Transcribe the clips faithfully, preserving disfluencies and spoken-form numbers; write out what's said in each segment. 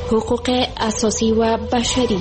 حقوق اساسی و بشری.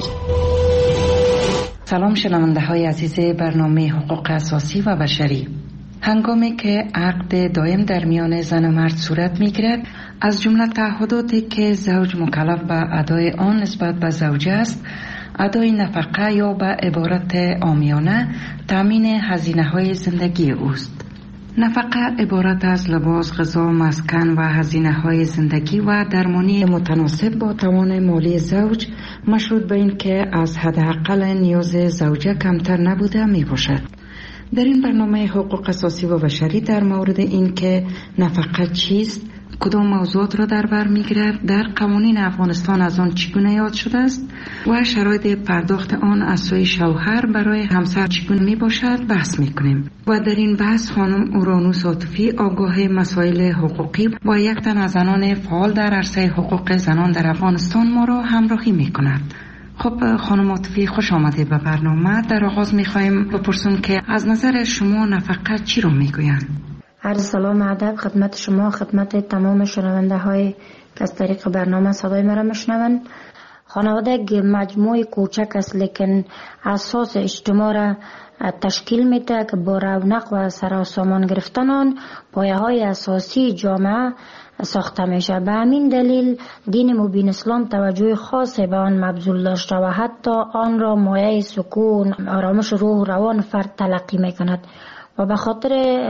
سلام شنونده های عزیز برنامه حقوق اساسی و بشری. هنگامی که عقد دائم در میان زن و مرد صورت می گیرد، از جمله تعهداتی که زوج مکلف به ادای آن نسبت به زوجه است، ادای نفقه یا به عبارت عامیانه تامین هزینه های زندگی اوست. نفقه عبارت از لباس، غذا، مسکن و هزینه های زندگی و درمانی متناسب با توان مالی زوج، مشروط به این که از حداقل نیاز زوجه کمتر نبوده می باشد. در این برنامه حقوق اساسی و بشری در مورد این که نفقه چیست، کدام موضوعات را در بر می‌گیرد، در قوانین افغانستان از آن چگونه یاد شده است و شرایط پرداخت آن از سوی شوهر برای همسر چگونه میباشد بحث میکنیم. و در این بحث خانم اورانوس عاطفی، آگاه مسائل حقوقی و یک تن از زنان فعال در عرصه حقوق زنان در افغانستان ما را همراهی میکند. خب خانم عاطفی، خوش آمدید به برنامه. در آغاز میخوایم بپرسیم که از نظر شما نفقه چی رو میگویند؟ عرض سلام ادب خدمت شما، خدمت تمام شنونده های که از طریق برنامه صدای مرا میشنوند. خانواده یک مجموعه کوچک است لیکن اساس اجتماع را تشکیل میده که با رونق و سراسامان گرفتن آن پایه های اساسی جامعه ساخته میشه. به همین دلیل دین مبین اسلام توجه خاصی به آن مبذول داشته و حتی آن را مایه سکون، آرامش روح و روان فرد تلقی میکند و به خاطر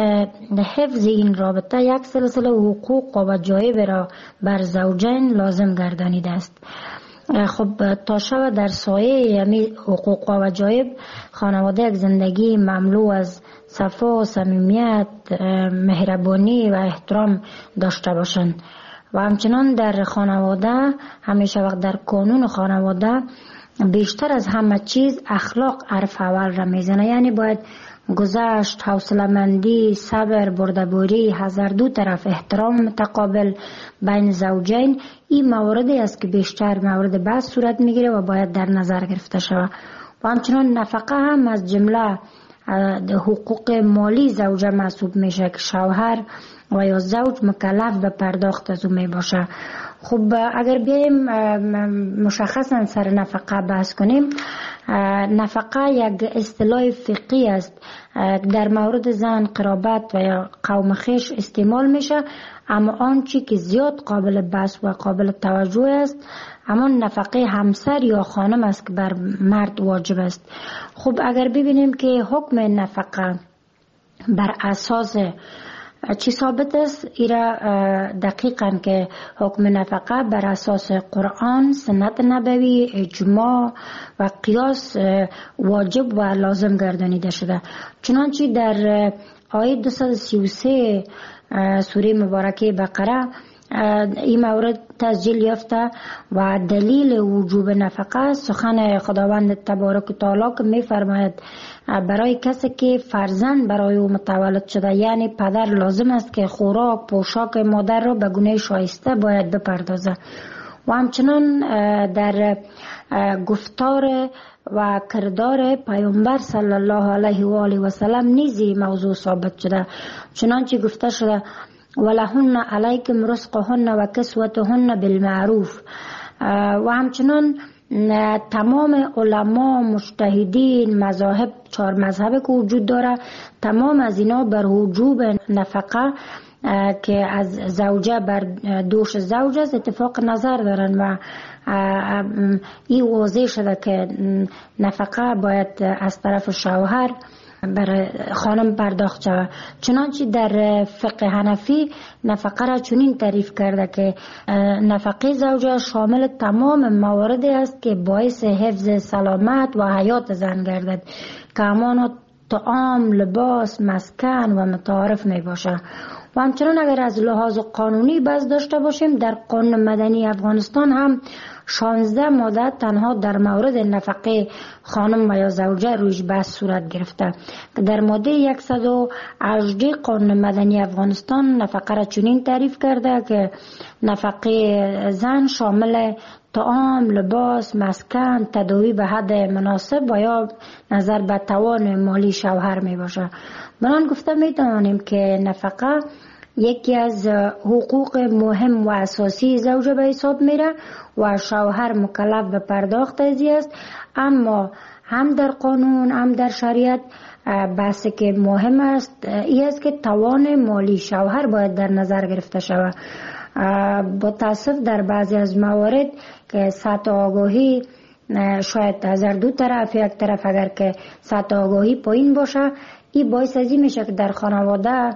حفظ این رابطه یک سلسله حقوق و وجایب را بر زوجین لازم گردانیده است. خب تا شب در سایه یعنی حقوق و وجایب، خانواده یک زندگی مملو از صفا و صمیمیت، مهربانی و احترام داشته باشند و همچنان در خانواده همیشه وقت در قانون خانواده بیشتر از همه چیز اخلاق حرف اول را میزنه. یعنی باید گذشت، حوصله‌مندی، صبر، بردباری، هر دو طرف احترام متقابل بین زوجین، این مواردی است که بیشتر مورد بحث صورت میگیره و باید در نظر گرفته شود. و همچنان نفقه هم از جمله حقوق مالی زوجه محسوب میشه که شوهر و یا زوج مکلف به پرداخت از اون می باشه. خب اگر بیایم مشخصا سر نفقه بحث کنیم، نفقه یک اصطلاح فقهی است در مورد زن، قرابت و یا قوم خویش استعمال میشه، اما آنچه که زیاد قابل بحث و قابل توجه است همان نفقه همسر یا خانم است که بر مرد واجب است. خب اگر ببینیم که حکم نفقه بر اساس چی ثابت است، ایرا دقیقاً که حکم نفقه بر اساس قرآن، سنت نبوی، اجماع و قیاس واجب و لازم گردانیده شده. چنانچه در آیه دویست و سی و سه سوره مبارکه بقره این مورد تسجیل یافته و دلیل وجوب نفقه سخن خداوند تبارک و تعالی که می فرماید برای کسی که فرزند برای او متولد شده، یعنی پدر، لازم است که خوراک، پوشاک مادر را به گونه شایسته باید بپردازه. و همچنان در گفتار و کردار پیامبر صلی الله علیه و آله و سلم نیزی موضوع ثابت شده. چنانچه گفته شده ولهن علیکم رزقهن و کسوتهن بالمعروف. و همچنان تمام علما، مجتهدین، مذاهب، چهار مذهب که وجود داره، تمام از اینا بر وجوب نفقه که از زوجه بر دوش زوج است اتفاق نظر دارن و این واضح شده که نفقه باید از طرف شوهر برای خانم پرداخت شود. چنانچه در فقه حنفی نفقه را چنین تعریف کرده که نفقه زوجه شامل تمام مواردی است که باعث حفظ سلامت و حیات زن گردد که همان طعام، لباس، مسکن و متعارف می باشه. و همچنان اگر از لحاظ قانونی بحث داشته باشیم، در قانون مدنی افغانستان هم شانزده ماده تنها در مورد نفقه خانم و یا زوجه رویش بحث صورت گرفته که در ماده صد و هجده قانون مدنی افغانستان نفقه را چنین تعریف کرده که نفقه زن شامل طعام، لباس، مسکن، تداوی به حد مناسب و یا نظر به توان مالی شوهر می باشه. بران گفته می توانیم که نفقه یکی از حقوق مهم و اساسی زوجه به حساب میره و شوهر مکلف به پرداخت ازی است. اما هم در قانون هم در شریعت بحثی که مهم است این است که توان مالی شوهر باید در نظر گرفته شود. با تاسف در بعضی از موارد که سطح آگاهی شاید از دو طرف، یک طرف اگر که سطح آگاهی پایین باشه، این باعث ازی میشه که در خانواده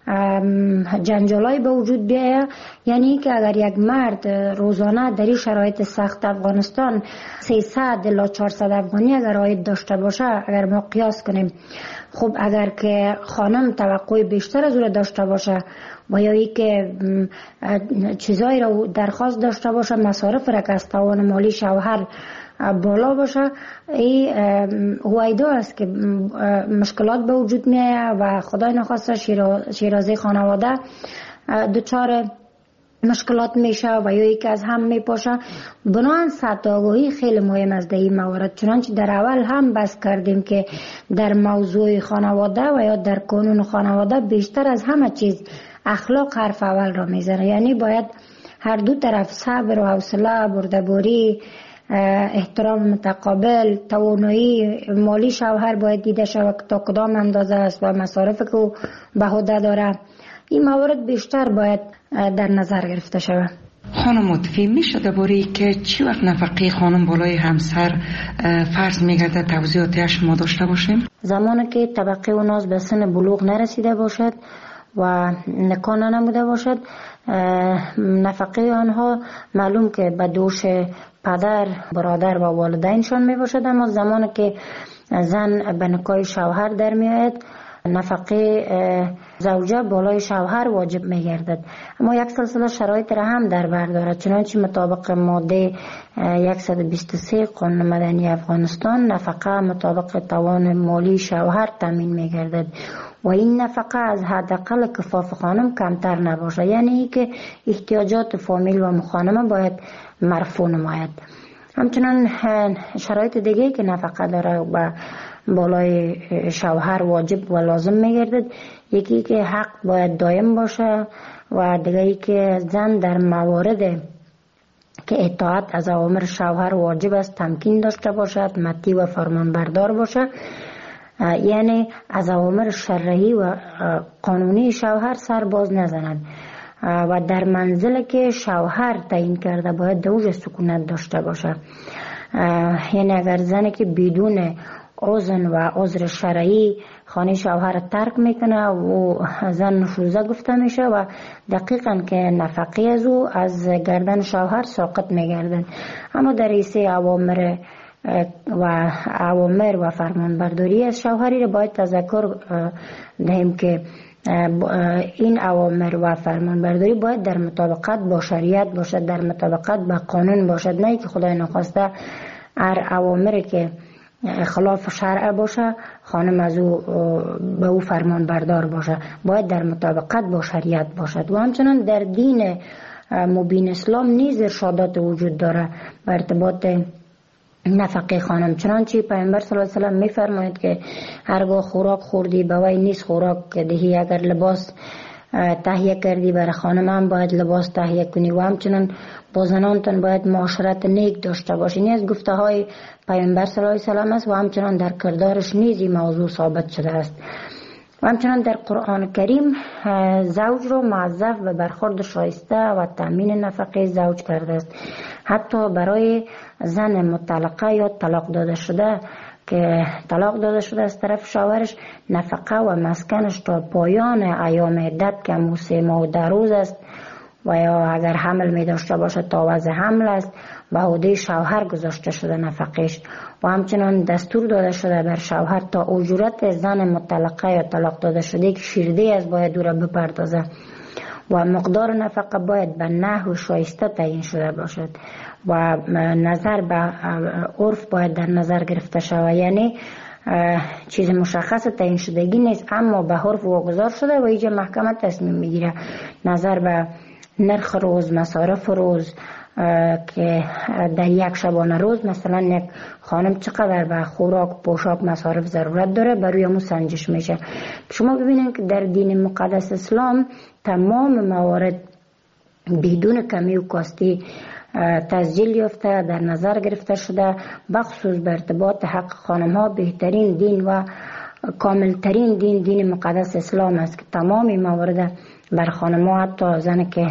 جنجالای به وجود بیاید. یعنی که اگر یک مرد روزانه در این شرایط سخت افغانستان سیصد الی چهارصد افغانی اگر عاید داشته باشه، اگر ما قیاس کنیم، خب اگر که خانم توقع بیشتر از او داشته باشه و یا ای که چیزایی را درخواست داشته باشه، مصارف را که از توان مالی شوهر بالا باشه، این هویدا است که مشکلات به وجود میاد و خدای نخواسته شیرازه خانواده دچار مشکلات میشه و یا یکی از هم میپاشه. بنابراین سطح آگاهی خیلی مهم است در این موارد. چنانچه در اول هم بحث کردیم که در موضوع خانواده و یا در قانون خانواده بیشتر از همه چیز اخلاق حرف اول را میزنه. یعنی باید هر دو طرف صبر و حوصله، بردباری، احترام متقابل، توانایی مالی شوهر باید دیده شود تا کدام اندازه است و مصارف که او به عهده داره. این موارد بیشتر باید در نظر گرفته شود. خانم متفی میشه درباره که چی وقت نفقه خانم بالای همسر فرض میگرده توضیحاتی شما داشته باشیم؟ زمانی که طبقه و ناز به سن بلوغ نرسیده باشد و نکاح نموده باشد، نفقه آنها معلوم که به دوش پدر، برادر و والدینشان می باشد. اما زمانی که زن به نکاح شوهر در می آید، نفقه زوجه بالای شوهر واجب می گردد. اما یک سلسله شرایط را هم در بر دارد. چنانچه مطابق ماده صد و بیست و سه قانون مدنی افغانستان، نفقه مطابق توان مالی شوهر تامین می گردد و این نفقه از حداقل کفاف خانم کمتر نباشه. یعنی که احتیاجات فامیل و مخانمه باید مرفوع نماید. همچنان شرایط دیگه که نفقه داره و بالای شوهر واجب و لازم میگردد، یکی که حق باید دائم باشه و دیگه که زن در موارد که اطاعت از اوامر شوهر واجب است تمکین داشته باشد، مطیع و فرمان بردار باشه. یعنی از اوامر شرعی و قانونی شوهر سر باز نزند و در منزل که شوهر تعیین کرده باید دوج سکونت داشته باشه. یعنی اگر زنی که بدون اذن و عذر شرعی خانه شوهر ترک میکنه و زن نشوزه گفته میشه و دقیقاً که نفقه از او از گردن شوهر ساقط میگردن. اما در ایسه اوامر و اوامر و فرمانبرداری از شوهری را باید تذکر دهیم که این اوامر و فرمانبرداری باید در مطابقت با شریعت باشد، در مطابقت با قانون باشد، نه که خدای نخواسته هر اوامری که خلاف شرع باشه خانم از او به او فرمان بردار باشه. باید در مطابقت با شریعت باشد. و همچنان در دین مبین اسلام نیز ارشادات وجود داره به ارتباط نفقه خانم. چنانچه پیامبر صلی الله علیه و سلم میفرماید که هرگاه خوراک خوردی به وی نیست خوراک دهی، اگر لباس تهیه کردی برای خانم هم باید لباس تهیه کنی و همچنان با زنانتان باید معاشرت نیک داشته باشی. این از گفته های پیامبر صلی الله علیه و سلم است و همچنان در کردارش نیز این موضوع ثابت شده است. و همچنان در قرآن کریم زوج را موظف به برخورد شایسته و تامین نفقه زوج کرده است. حتی برای زن مطلقه یا طلاق داده شده که طلاق داده شده از طرف شوهرش، نفقه و مسکنش تا پایان ایام عدت که موسه ماه و ده روز است و یا اگر حمل می داشته باشه تا وضع حمل است به عهده شوهر گذاشته شده نفقش. و همچنان دستور داده شده بر شوهر تا اجورت زن مطلقه یا طلاق داده شده که شیرده از باید او را بپردازه و مقدار نفقه باید به نحو شایسته تعیین شده باشد و نظر به عرف باید در نظر گرفته شود. یعنی چیز مشخص تعیین شدگی نیست اما به عرف واگذار شده و اینجا محکمه تصمیم میگیره نظر به نرخ روز، مصارف روز، که در یک شبانه روز مثلا یک خانم چقدر به خوراک، پوشاک، مصارف ضرورت داره، برای همون سنجش میشه. شما ببینید که در دین مقدس اسلام تمام موارد بدون کمی و کاستی تسجیل یافته، در نظر گرفته شده، بخصوص به ارتباط حق خانم ها. بهترین دین و کاملترین دین دین مقدس اسلام است که تمامی موارد بر خانم ها، حتی زنی که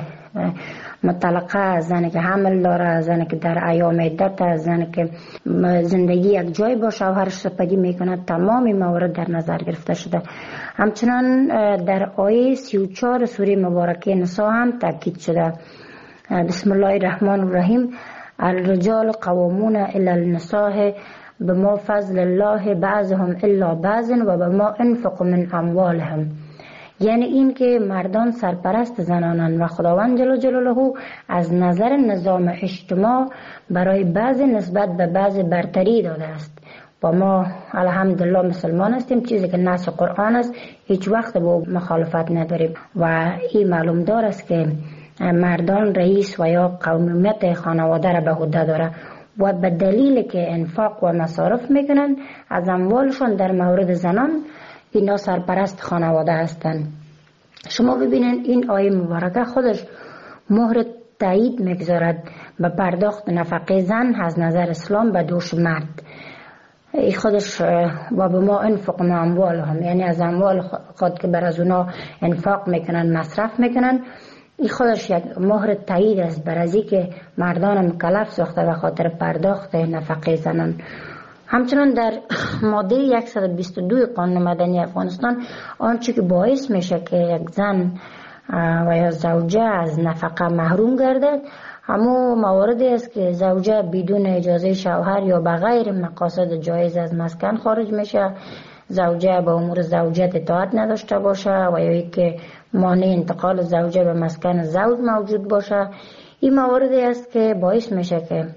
مطلقه، زنی که حمل داره، زنی که در ایام عدت، زنی که زندگی یک جای با شوهرش سپری میکنه، تمامی موارد در نظر گرفته شده. همچنان در آیه سی و چهار سوره مبارکه نساء هم تاکید شده. بسم الله الرحمن الرحیم. الرجال قوامون الی النساء بما فضل الله بعضهم الا بعض و بما انفق من اموالهم. یعنی این که مردان سرپرست زنانند و خداوند جل جلاله از نظر نظام اجتماع برای بعض نسبت به بعض برتری داده است. و ما الحمدلله مسلمان هستیم، چیزی که نص قرآن است هیچ وقت با مخالفت نداریم و این معلوم دار است که مردان رئیس و یا قومیت خانواده را به عهده داره و به دلیل که انفاق و مصارف میکنن از اموالشون در مورد زنان اینا سرپرست خانواده هستند. شما ببینید این آیه مبارکه خودش مهر تایید میگذارد به پرداخت نفقه زن از نظر اسلام به دوش مرد. ای خودش و به ما انفق من اموالهم، یعنی از اموال خود که بر از اونا انفاق میکنن، مصرف میکنن، این خودش یک مهر تایید است بر از که مردان مکلف ساخته به خاطر پرداخت نفقه زنان. همچنان در ماده صد و بیست و دو قانون مدنی افغانستان آنچه که باعث میشه که یک زن و یا زوجه از نفقه محروم گردد همون مواردی است که زوجه بدون اجازه شوهر یا بغیر مقاصد جایز از مسکن خارج میشه، زوجه به امور زوجیت اطاعت نداشته باشه و یا که مانع انتقال زوجه به مسکن زوج موجود باشه. این مواردی است که باعث میشه که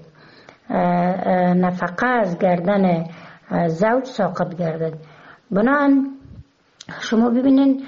نفقه از گردن زوج ساقط گردد. بنابراین شما ببینید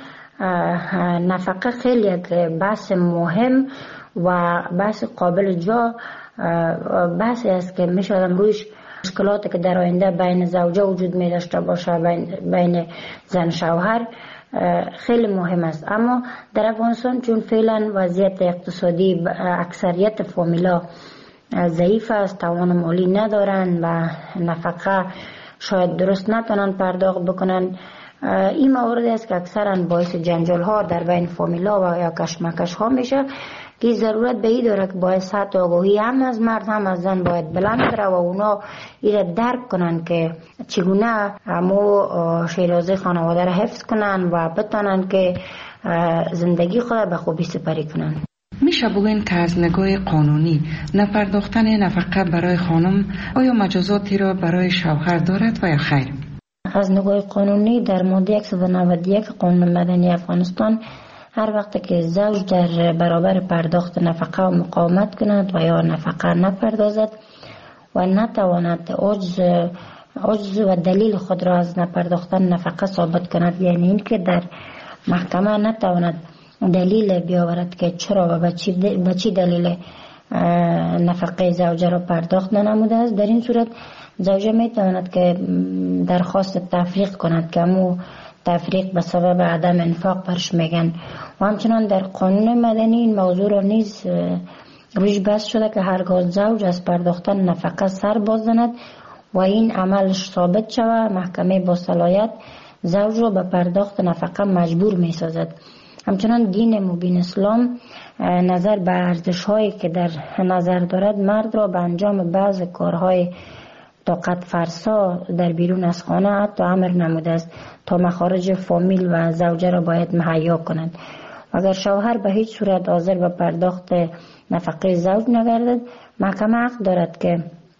نفقه خیلی یک بحث مهم و بحث قابل جا بحثی است که میشه آدم رویش مشکلاتی که در آینده بین زوجه وجود می داشته باشه، بین, بین زن شوهر خیلی مهم است. اما در افغانستان چون فعلا وضعیت اقتصادی اکثریت فامیلا ضعیف است، توان مالی ندارن و نفقه شاید درست نتونن پرداخت بکنن، این موارد است که اکثرا باعث جنجال ها در بین فامیلا و یا کشمکش ها میشه که ضرورت به این داره که باید سطح آگاهی هم از مرد هم از زن باید بلند بره و اونا این درک کنن که چگونه همو شیرازه خانواده را حفظ کنن و بتونن که زندگی خود به خوبی سپری کنن. میشه بگوین که از نگاه قانونی نپرداختن نفقه برای خانم آیا مجازاتی را برای شوهر دارد و یا خیر؟ از نگاه قانونی در ماده صد و نود و یک قانون مدنی افغانستان هر وقت که زوج در برابر پرداخت نفقه و مقاومت کند و یا نفقه نپردازد و نتواند عجز عجز و دلیل خود را از نپرداختن نفقه ثابت کند، یعنی این که در محکمه نتواند دلیل بیاورد که چرا و به چی دلیل نفقه زوجه را پرداخت ننموده است، در این صورت زوجه می تواند که درخواست تفریق کند که همو تفریق به سبب عدم انفاق برش میگن. و همچنان در قانون مدنی این موضوع را نیز روش بحث شده که هرگاه زوج از پرداختن نفقه سر باز زند و این عملش ثابت شود، محکمه با صلاحیت زوج را به پرداخت نفقه مجبور می سازد. همچنان دین مبین اسلام نظر به ارزش هایی که در نظر دارد مرد را به انجام بعض کارهای طاقت فرسا در بیرون از خانه حتی امر نموده است تا مخارج فامیل و زوجه را باید مهیا کنند. اگر شوهر به هیچ صورت حاضر به پرداخت نفقه زوج نگردد، محکمه حق دارد که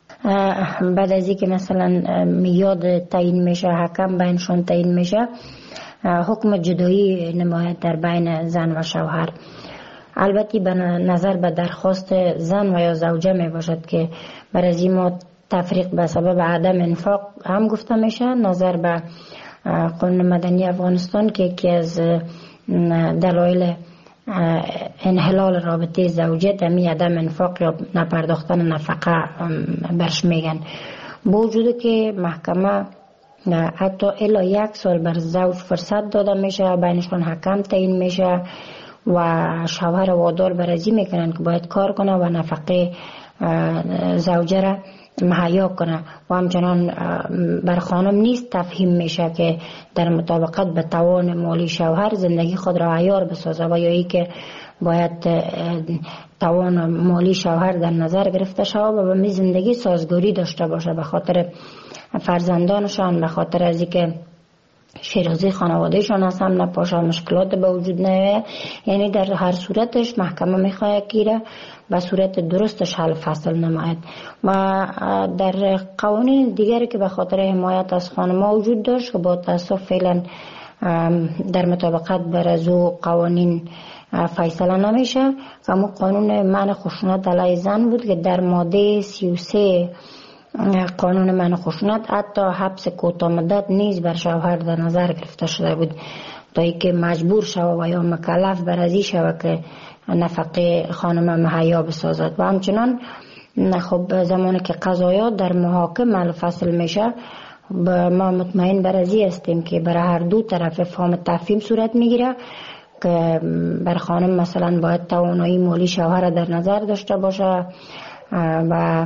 بعد از اینکه مثلا میاد تعیین میشه، حکم بینشون تعیین میشه، حکم جدایی نماید در بین زن و شوهر. البته به نظر به درخواست زن و یا زوجه می باشد که بر از این ما تفریق به سبب عدم انفاق هم گفته میشه. نظر به قانون مدنی افغانستان که یکی از دلایل انحلال رابطه زوجیت، می عدم انفاق یا نپرداختن نفقه برش میگن. با وجود که محکمه حتی الا یک سال بر زوج فرصت داده میشه، بینشون حکم تعیین میشه و شوهر وادار برازی میکنن که باید کار کنه و نفقه زوجه را مهیا کنه و همچنان بر خانم نیست تفهیم میشه که در مطابقت به توان مالی شوهر زندگی خود را عیار بسازه و یا ای که باید توان مالی شوهر در نظر گرفته شود و به می زندگی سازگاری داشته باشه به خاطر فرزندانشان، به خاطر از اینکه شیرازی خانوادهشان از هم نپاشه، مشکلات به وجود نیاید. یعنی در هر صورتش محکمه میخواد که به صورت درستش حل فصل نماید. و در قوانین دیگری که به خاطر حمایت از خانم‌ها وجود داشت که با تاسف فعلا در مطابقت بر از او قوانین فیصله نمیشه، اما قانون منع خشونت علیه زن بود که در ماده سی و سه قانون منع خشونت حتی حبس کوتاه مدت نیز بر شوهر در نظر گرفته شده بود تا اینکه مجبور شود و یا مکلف بر ازی شود که نفقه خانم مهیا بسازد. و همچنان خب زمانی که قضایات در محاکم الفصل میشه، ما مطمئن بر ازی هستیم که برای هر دو طرف فهم تفهیم صورت میگیره که بر خانم مثلا باید توانایی مالی شوهر در نظر داشته باشه و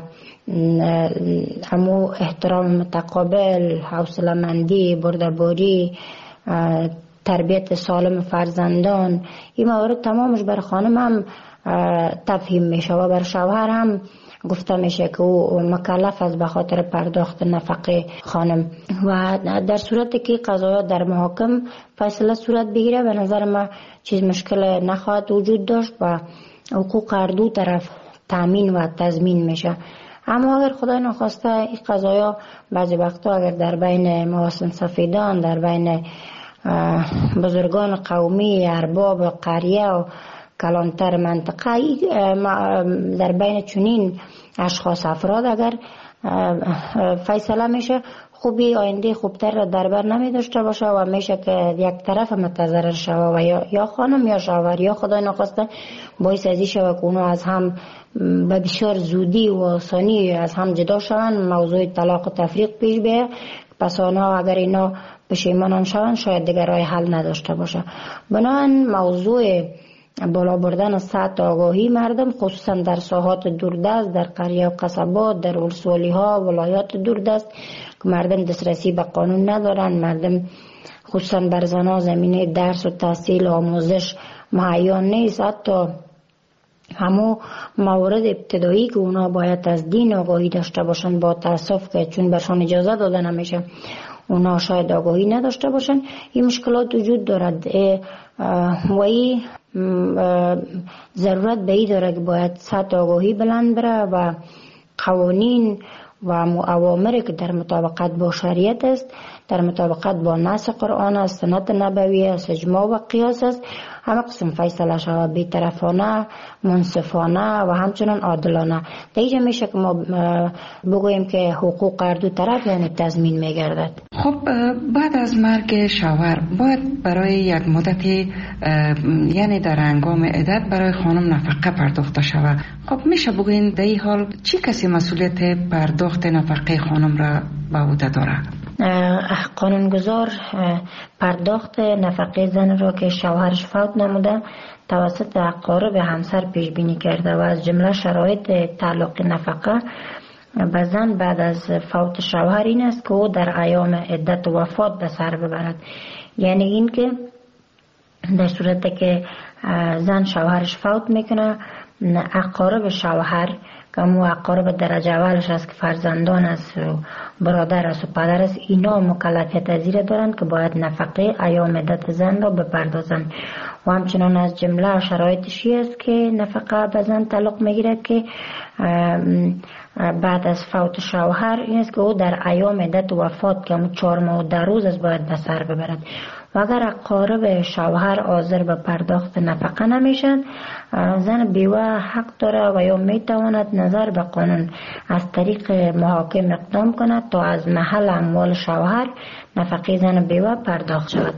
همو احترام متقابل، حوصله مندی، بردباری، تربیت سالم فرزندان، این موارد تمامش بر خانم هم تفهیم میشه و بر شوهر هم گفته میشه که او مکلف است به خاطر پرداخت نفقه خانم. و در صورتی که قضایات در محاکم فیصله صورت بگیره به نظر ما چیز مشکل نخواهد وجود داشت و حقوق هر دو طرف تامین و تضمین میشه. اما اگر خدای نخواسته این قضایا بعضی وقتا اگر در بین محاسن سفیدان، در بین بزرگان قومی، ارباب قریه و کلانتر منطقه، در بین چنین اشخاص افراد اگر فیصله میشه، خوبی آینده خوبتر را در بر نمی داشته باشه و میشه که یک طرف متضرر شوه و یا, یا خانم یا شوهر یا خدای نخواسته باعث ازی شوه که اونو از هم به بسیار زودی و آسانی از هم جدا شوند، موضوع طلاق و تفریق پیش بیه. پس آنها اگر اینا پشیمانان شوند شاید دیگر راه حل نداشته باشه. بنابراین موضوع بالا بردن سطح آگاهی مردم خصوصا در ساحات دوردست، در قریه و قصبات، در ولسوالی ها، ولایات دوردست که مردم دسترسی به قانون ندارن، مردم خصوصا بر زنها زمینه درس و تحصیل و آموزش مهیا نیست. حتی همو موارد ابتدایی که اونا باید از دین آگاهی داشته باشن با تاسف که چون برشان اجازه داده نمیشه اونا شاید آگاهی نداشته باشن. این مشکلات وجود دارد و این ضرورت به این داره که باید سطح آگاهی بلند بره و قوانین و اوامری که در مطابقت با شریعت است، در مطابقت با نص قرآن است، سنت نبوی است، اجماع و قیاس است، همه قسم فیصله شود بی‌طرفانه، منصفانه و همچنان عادلانه. در اینجا میشه که ما بگوییم که حقوق هر دو طرف یعنی تضمین میگردد. خب بعد از مرگ شوهر باید برای یک مدت یعنی در هنگام عدت برای خانم نفقه پرداخته شود. خب میشه بگوییم در این حال چی کسی مسئولیت پرداخت نفقه خانم را به عهده داره؟ قانونگذار پرداخت نفقه زن را که شوهرش فوت نموده توسط اقارب همسر پیش بینی کرده و از جمله شرایط تعلق نفقه به زن بعد از فوت شوهر این است که او در ایام عدت و وفات به سر ببرد. یعنی این که در صورتی که زن شوهرش فوت میکنه، اقارب شوهر که مو اقارب درجه اولش است که فرزندان است و برادر است و پدر است، اینا مکلفیت از زیر دارند که باید نفقه ایام عدت زن را بپردازند. و همچنان از جمله شرایطشی است که نفقه به زن تعلق میگیرد که بعد از فوت شوهر این است که او در ایام عدت و وفات که همون چهار ماه و ده روز است باید به سر ببرد. و اگر اقارب شوهر حاضر به پرداخت نفقه نمیشن، زن بیوه حق داره و یا میتواند نظر به قانون از طریق محاکم اقدام کند تا از محل اموال شوهر نفقه زن بیوه پرداخت شود.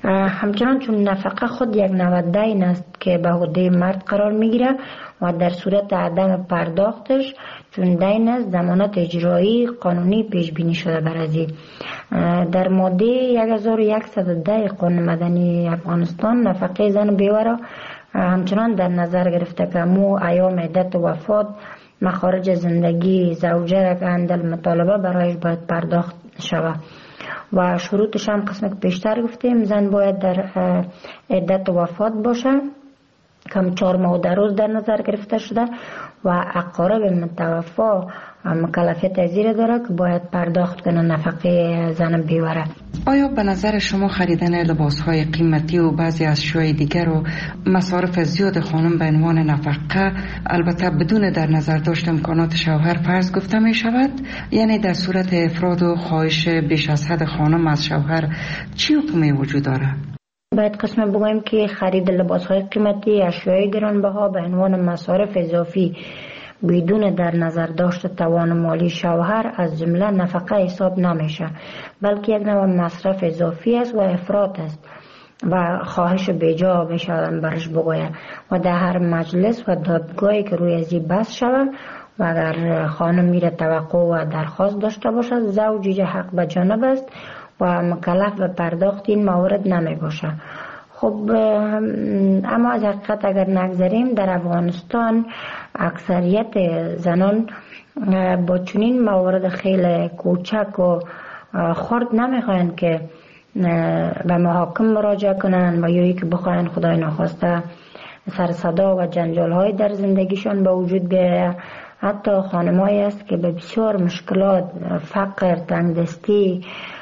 همچنان چون نفقه خود یک نوع دین است که به عهده مرد قرار میگیره و در صورت عدم پرداختش چون دین است ضمانت اجرایی قانونی پیش بینی شده بر ازی. در ماده هزار و صد و ده قانون مدنی افغانستان نفقه زن بیوه را همچنان در نظر گرفته که مو ایام عدت وفات مخارج زندگی زوجه را که اندل مطالبه برایش باید پرداخت شود و شروطش هم قسمت پیشتر گفتیم. زن باید در عدت وفات باشه کم چهار ماه در روز در نظر گرفته شده و اقارب متوفا مکلفیت ازیر داره که باید پرداخت کنه نفقه زن بیوره. آیا به نظر شما خریدن لباسهای قیمتی و بعضی از اشیاء دیگر و مصارف زیاد خانم به عنوان نفقه البته بدون در نظر داشت امکانات شوهر فرض گفته می شود؟ یعنی در صورت افراد و خواهش بیش از حد خانم از شوهر چی حکمی وجود داره؟ باید قسم بگویم که خرید لباسهای قیمتی اشیای گرانبها به عنوان مصارف اضافی بدون در نظر داشت توان مالی شوهر از جمله نفقه حساب نمیشه، بلکه یک نوع مصرف اضافی است و افراط است و خواهش بیجا بشه برش بگوید و در هر مجلس و دادگاهی که روی ازی بحث شود و اگر خانم میره توقع و درخواست داشته باشد زوجی حق به جانب است و مکلف به پرداخت این موارد نمی باشه. خب اما از حقیقت اگر نگذاریم در افغانستان اکثریت زنان با چنین موارد خیلی کوچک و خرد نمیخواین که به محاکم مراجعه کنن و یا که بخواین خدای نخواسته سر صدا و جنجال های در زندگیشان به وجود بیاید. حتی خانمایی است که به بسیار مشکلات فقر تنگدستی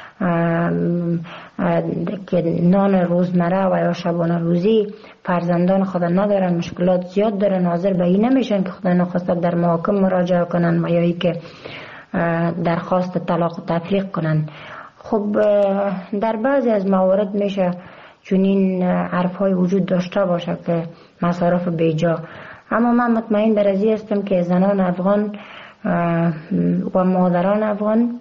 که نان روزمره و یا شبانه روزی فرزندان خود ندارن مشکلات زیاد دارن حاضر به این نمیشن که خدا نخواسته در محاکم مراجعه کنن و یا ای که درخواست طلاق و تفریق کنن. خب در بعضی از موارد میشه چنین حرف های وجود داشته باشه که مصارف بیجا، اما من مطمئن بر ازی هستم که زنان افغان و مادران افغان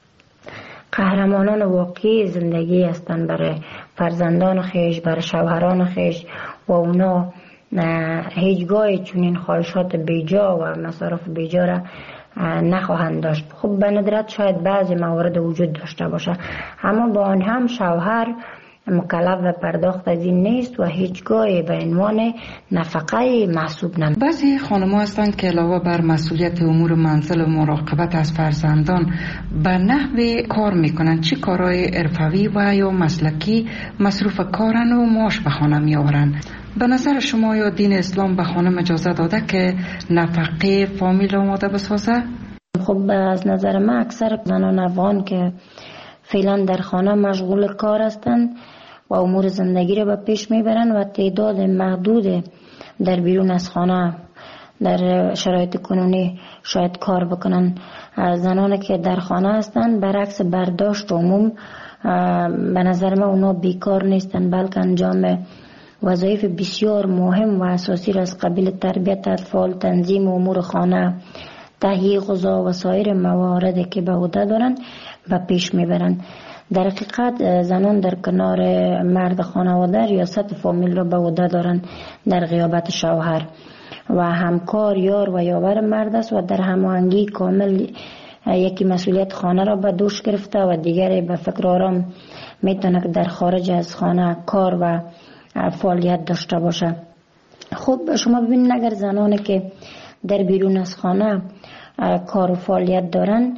قهرمانان واقعی زندگی هستند برای فرزندان خیش، برای شوهران خیش و اونا هیچگاه چنین خواهشات بیجا و مصارف بیجا را نخواهند داشت. خب به ندرت شاید بعضی موارد وجود داشته باشه، اما با آن هم شوهر مکلف به پرداخت از این نیست و هیچگاه به عنوان نفقه محسوب نمی. بعضی خانم‌ها هستند که علاوه بر مسئولیت امور منزل و مراقبت از فرزندان به نحو کار میکنن. چه کارهای حرفوی و یا مسلکی مصروف کارن و معاش به خانه میآورن؟ به نظر شما یا دین اسلام به خانم اجازه داده که نفقه فامیل آماده بسازه؟ خب از نظر من اکثر زنان افغان که فعلا در خانه مشغول کار هستند و امور زندگی را به پیش میبرند و تعداد محدود در بیرون از خانه در شرایط کنونی شاید کار بکنن. زنانی که در خانه هستند برعکس برداشت عموم به نظر من اونا بیکار نیستند، بلکه انجام وظایف بسیار مهم و اساسی را از قبیل تربیت اطفال، تنظیم امور خانه، تهیه غذا و سایر مواردی که به عهده دارند و پیش میبرند. در حقیقت زنان در کنار مرد خانواده ریاست فامیل را به عهده دارند در غیابت شوهر و همکار یار و یاور مرد است و در هماهنگی کامل یکی مسئولیت خانه را به دوش گرفته و دیگری به فکر آرام میتونه که در خارج از خانه کار و فعالیت داشته باشه. خب شما ببینید اگر زنانی که در بیرون از خانه کار و فعالیت دارن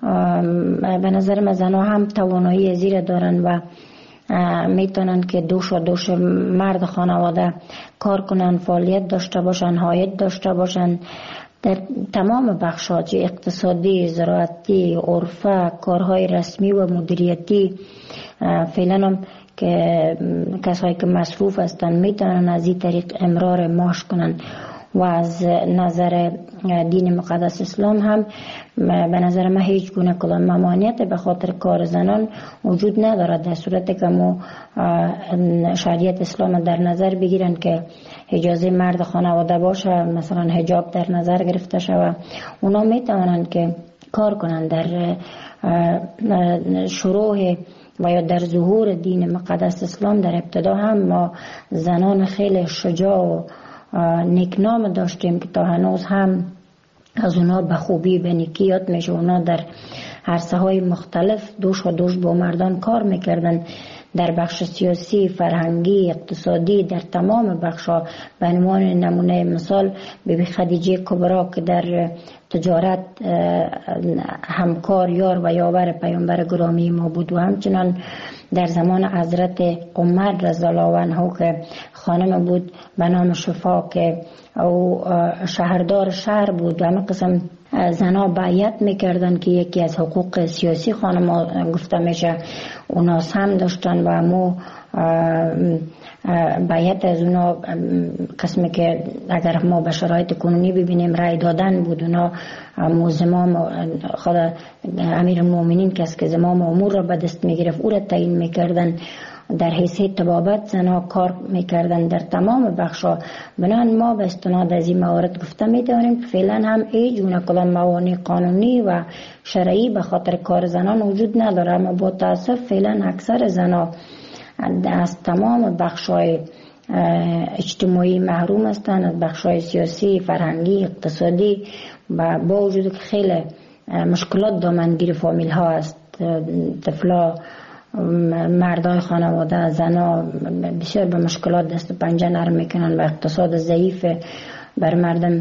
به نظر من زنها هم توانایی زیر دارن و میتونن که دوش و دوش مرد خانواده کار کنن، فعالیت داشته باشن، عاید داشته باشن در تمام بخشات اقتصادی، زراعتی، عرفه، کارهای رسمی و مدیریتی. فعلا هم که کسایی که مصروف هستن میتونن از این طریق امرار معاش کنن و از نظر دین مقدس اسلام هم به نظر من هیچ گونه کدام ممانعت به خاطر کار زنان وجود ندارد، در صورتی که ما شریعت اسلام در نظر بگیرن که اجازه مرد خانواده باشه، مثلا حجاب در نظر گرفته شود، اونا میتونن که کار کنن در شروع و یا در ظهور دین مقدس اسلام در ابتدا هم ما زنان خیلی شجاع و نیکنام داشتیم که تا هنوز هم از اونا به خوبی به نیکی یاد میشه. اونا در عرصه های مختلف دوش و دوش با مردان کار میکردن، در بخش سیاسی، فرهنگی، اقتصادی، در تمام بخشا. به عنوان نمونه مثال بیبی خدیجه کبرا که در تجارت همکار یار و یاور پیامبر گرامی ما بود، و همچنان در زمان حضرت عمر رضی الله عنه که خانم بود به نام شفا که او شهردار شهر بود و همه قسم زنا بیعت میکردن که یکی از حقوق سیاسی خانم گفته میشه اونا هم داشتن و همو بیعت از اونا قسمی که اگر ما به شرایط کنونی ببینیم رای دادن بود. اونا همو زمام خود امیر المؤمنین کس که زمام امور را به دست میگرفت او را تعیین میکردن، در حیثیت طبابت زنا کار میکردن در تمام بخشا. بنان ما به استناد از این موارد گفته میتونیم که فعلا هم ای جونه کلام موانع قانونی و شرعی به خاطر کار زنان وجود نداره، اما با تاسف فعلا اکثر زنا از تمام بخشای اجتماعی محروم هستند، از بخشای سیاسی، فرهنگی، اقتصادی، و با وجود که خیلی مشکلات دامنگیر فامیل ها است. طفلا، مردای خانواده، زنا بسیار به مشکلات دست و پنجه نرم میکنن و اقتصاد ضعیف بر مردم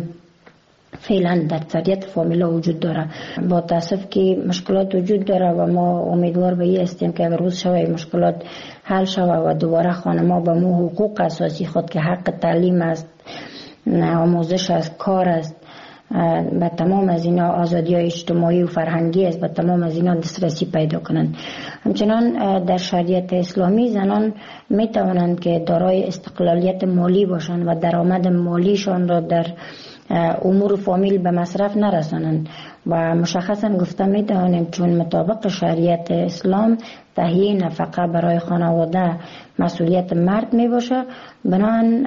فعلا در اکثریت فامیلا وجود داره. با تاسف که مشکلات وجود داره و ما امیدوار به این هستیم که اگر روز شوه مشکلات حل شوه و دوباره خانما به مو حقوق اساسی خود که حق تعلیم است، آموزش است، کار است، به تمام از اینا آزادی های اجتماعی و فرهنگی است، به تمام از اینا دسترسی پیدا کنند. همچنان در شریعت اسلامی زنان می توانند که دارای استقلالیت مالی باشند و درآمد مالیشان را در امور فامیل به مصرف نرسانند و مشخصا گفته می توانیم چون مطابق شریعت اسلام تهیه نفقه برای خانواده مسئولیت مرد می باشه، بنابراین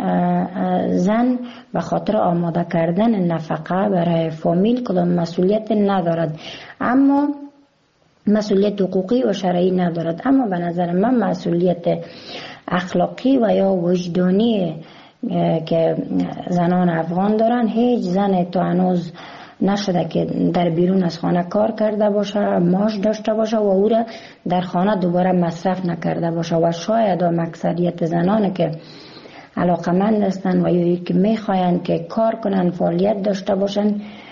زن به خاطر آماده کردن نفقه برای فامیل کدام مسئولیت ندارد، اما مسئولیت حقوقی و شرعی ندارد. اما به نظر من مسئولیت اخلاقی و یا وجدانی که زنان افغان دارن، هیچ زن تو هنوز نشده که در بیرون از خانه کار کرده باشه، معاش داشته باشه و او را در خانه دوباره مصرف نکرده باشه. و شاید هم اکثریت زنان که علاقمند هستن و یا که میخواین که کار کنن، فعالیت داشته باشن،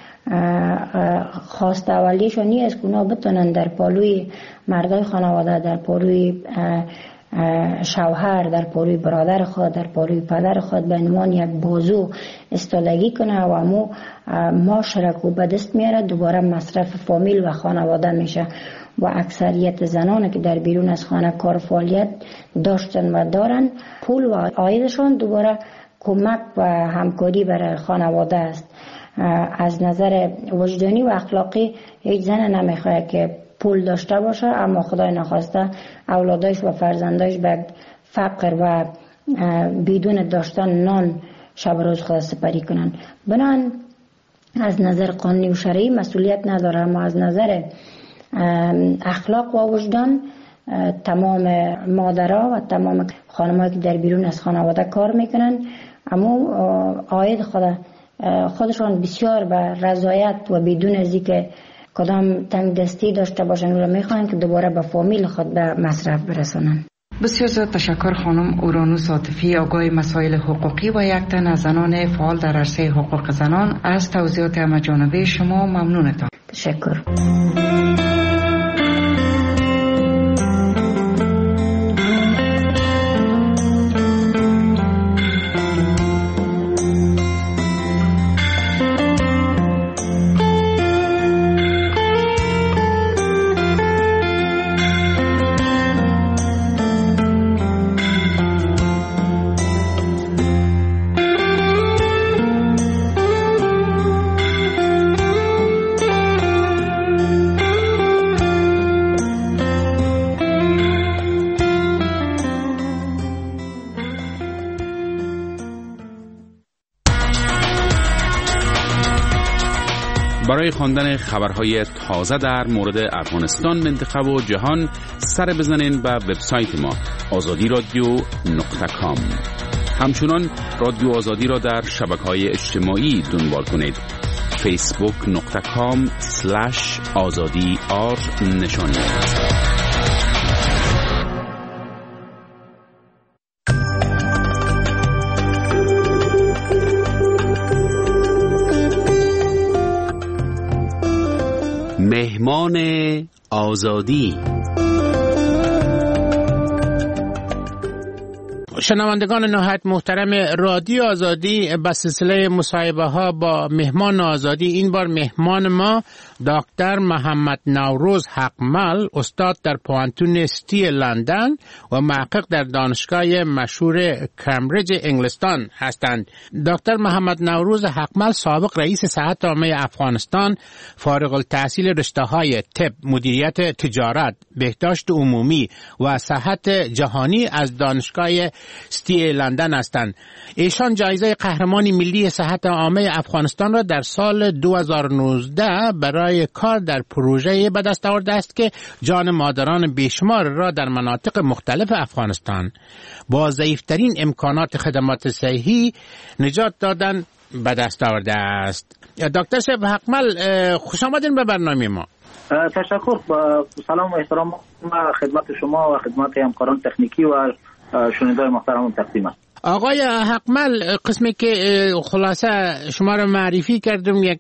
خواست اولیشون نیست که اونا بتونن در پالوی مردای خانواده، در پالوی شوهر، در پالوی برادر خود، در پالوی پدر خود به عنوان یک بازو استادگی کنه و امو معاشرت به دست میاره، دوباره مصرف فامیل و خانواده میشه. و اکثریت زنان که در بیرون از خانه کار فعالیت داشتن و دارن، پول و عایدشان دوباره کمک و همکاری برای خانواده است. از نظر وجدانی و اخلاقی هیچ زن نمیخواد که پول داشته باشه اما خدای نخواسته اولادش و فرزندش به فقر و بدون داشتن نان شب روز خود سپری کنن. بنان از نظر قانونی و شرعی مسئولیت نداره، اما از نظر اخلاق و وجدان تمام مادرها و تمام خانم‌هایی که در بیرون از خانواده کار میکنن اما عاید خود خودشان بسیار به رضایت و بدون از اینکه کدام تنگ دستی داشته باشن و میخوان که دوباره به فامیل خود به مصرف برسونن. بسیار زیاد تشکر خانم اورانوس عاطفی، آگاه مسائل حقوقی و یک تن از زنان فعال در عرصه حقوق زنان. از توضیحات همه‌جانبه شما ممنونتان. تشکر. برای خواندن خبرهای تازه در مورد افغانستان، منطقه و جهان سر بزنین به وبسایت ما آزادی رادیو نقطه کام. همچنان رادیو آزادی را در شبکه‌های اجتماعی دنبال کنید. فیسبوک نقطه کام سلش آزادی آر نشانی. مهمان آزادی. شنوندگان نهایت محترم رادیو آزادی، به سلسله مصاحبه ها با مهمان آزادی، این بار مهمان ما دکتر محمد نوروز حقمل، استاد در پوانتون ستی لندن و محقق در دانشگاه مشهور کمبریج انگلستان هستند. دکتر محمد نوروز حقمل سابق رئیس صحت عامه افغانستان، فارغ التحصیل رشته های طب، مدیریت تجارت، بهداشت عمومی و صحت جهانی از دانشگاه ستی لندن هستند. ایشان جایزه قهرمان ملی صحت عامه افغانستان را در سال دو هزار و نوزده برای کار در پروژه به دست آورده است که جان مادران بیشمار را در مناطق مختلف افغانستان با ضعیفترین امکانات خدمات صحی نجات دادن به دست آورده است. دکتر صاحب حقمل، خوش آمدین به برنامه ما. تشکر. با سلام و احترام خدمت شما و خدمت همکاران تکنیکی و شنوندگان محترم تقدیم است. آقای حقمل، قسمی که خلاصه شما را معرفی کردم، یک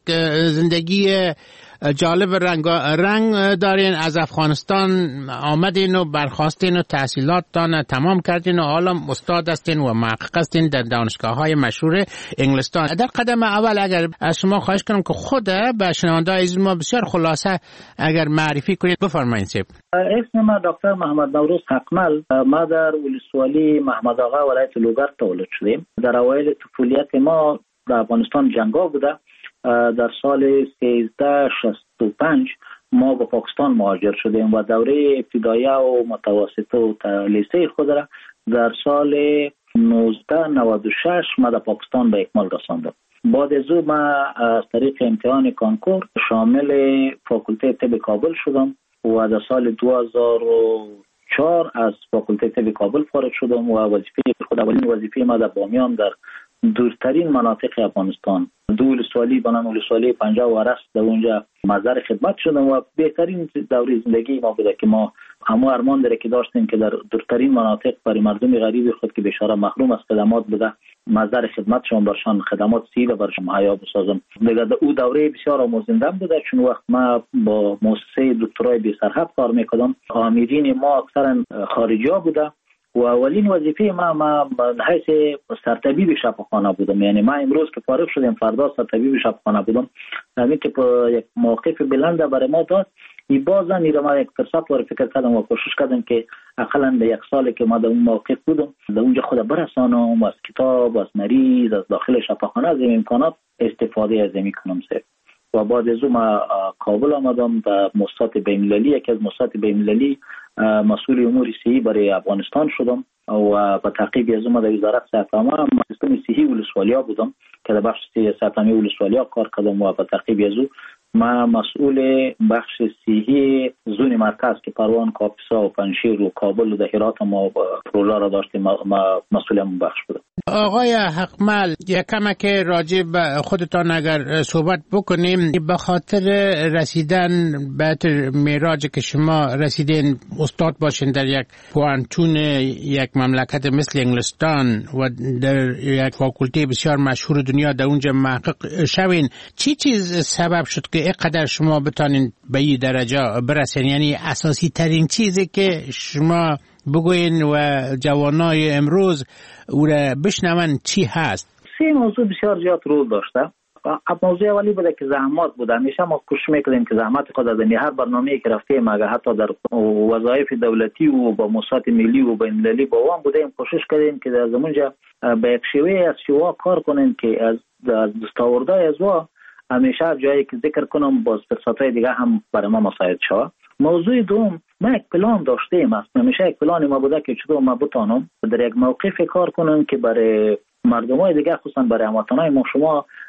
زندگی جالب رنگ رنگ دارین. از افغانستان آمدین و برخواستین و تحصیلاتتان تمام کردین و حالا استاد هستین و محقق هستین در دانشگاه های مشهور انگلستان. در قدم اول اگر از شما خواهش کنم که خود به شنوندگان عزیز ما بسیار خلاصه اگر معرفی کنید، بفرمایید. سیب اسم من دکتر محمد نوروز حقمل. ما در ولسوالی محمد آقا ولایت لوگر تولد شدیم. در اوایل طفولیت ما در افغانستان جنگا بوده. در سال سیزده شصت و پنج ما به پاکستان مهاجر شدیم و دوره ابتدایی و متوسطه و لیسه خود را در سال نوزده نود و شش ما در پاکستان به اکمال رساندم. بعد از او ما از طریق امتحان کانکور شامل فاکولته طب کابل شدم و در سال دو هزار و چهار از فاکولته طب کابل فارغ شدم و وظیفه خود اولین وظیفه ما در بامیان در دورترین مناطق افغانستان دو ولسوالی بنام ولسوالی پنجاه و رست در اونجا مزار خدمت شدم و بهترین دوره زندگی ما بوده که ما همه ارمان داره که داشتیم که در دورترین مناطق برای مردم غریب خود که بیچاره محروم از خدمات بوده مزار خدمت شون برشان خدمات سیده برشان مهیا بسازم. دیگه او دوره بسیار آموزنده بوده، چون وقت ما با مؤسسه دکترای بی سرحد کار میکردم. آمیرین ما اکثرا خارجی ها بوده و اولین وظیفه ما ما حیث سرطبیب شفاخانه بودم. یعنی ما امروز که فارغ شدیم فردا سرطبیب شفاخانه بودم. همین که یک موقف بلند برای ما داد، ای بازم میره ما یک فرصت وارد فکر کردم و کوشش کردم که اقلا در یک سالی که ما در اون موقف بودم در اونجا خود برسانم و از کتاب، از مریض، از داخل شفاخانه از این امکانات استفاده از این کنم. و بعد از اون ما کابل آمدم و مؤسسات بین‌المللی، یکی از مؤسسات بین‌المللی مسئول امور صحی برای افغانستان شدم و با تعقیب از اون در وزارت صحت عامه سیستم صحی ولسوالیا بودم که در بخش صحت عامه ولسوالیا کار کردم و با تعقیب از اون ما مسئول بخش صحی زون مرکز که پروان، کاپیسا و پنجشیر و کابل و هرات ما پروژه را داشتیم، ما مسئول همون بخش بودم. آقای حقمل، یکم که راجع به خودتان اگر صحبت بکنیم، به خاطر رسیدن به معراج که شما رسیدین استاد باشین در یک پوانتون یک مملکت مثل انگلستان و در یک فاکولته بسیار مشهور دنیا در اونجا محقق شوین، چی چیز سبب شد که اینقدر شما بتانین به این درجه برسین؟ یعنی اساسی ترین چیزی که شما بگوین و جوانای امروز او را بشنون چی هست؟ سه موضوع بسیار زیاد رول داشته. موضوع اولی بوده که زحمات بوده. همیشه ما کوشش میکردیم که زحمت خود از هر برنامه‌ای که رفتیم، اگه حتی در وظایف دولتی و با مؤسسات ملی و بین‌المللی با وام بودیم، کوشش کردیم که در زمانجا به یک شیوه از شیوه کار کنیم که از دستاوردهای از وا همیشه جایی که ذکر کنم باز فرصت‌های دیگه هم برای ما مساعد شود. موضوع دوم، ما یک پلان داشتیم. همیشه یک پلان ما بوده که چطور ما بتانم در یک موقف کار کنم که برای مردمای دیگه، خصوصا برای هموطنای ما شما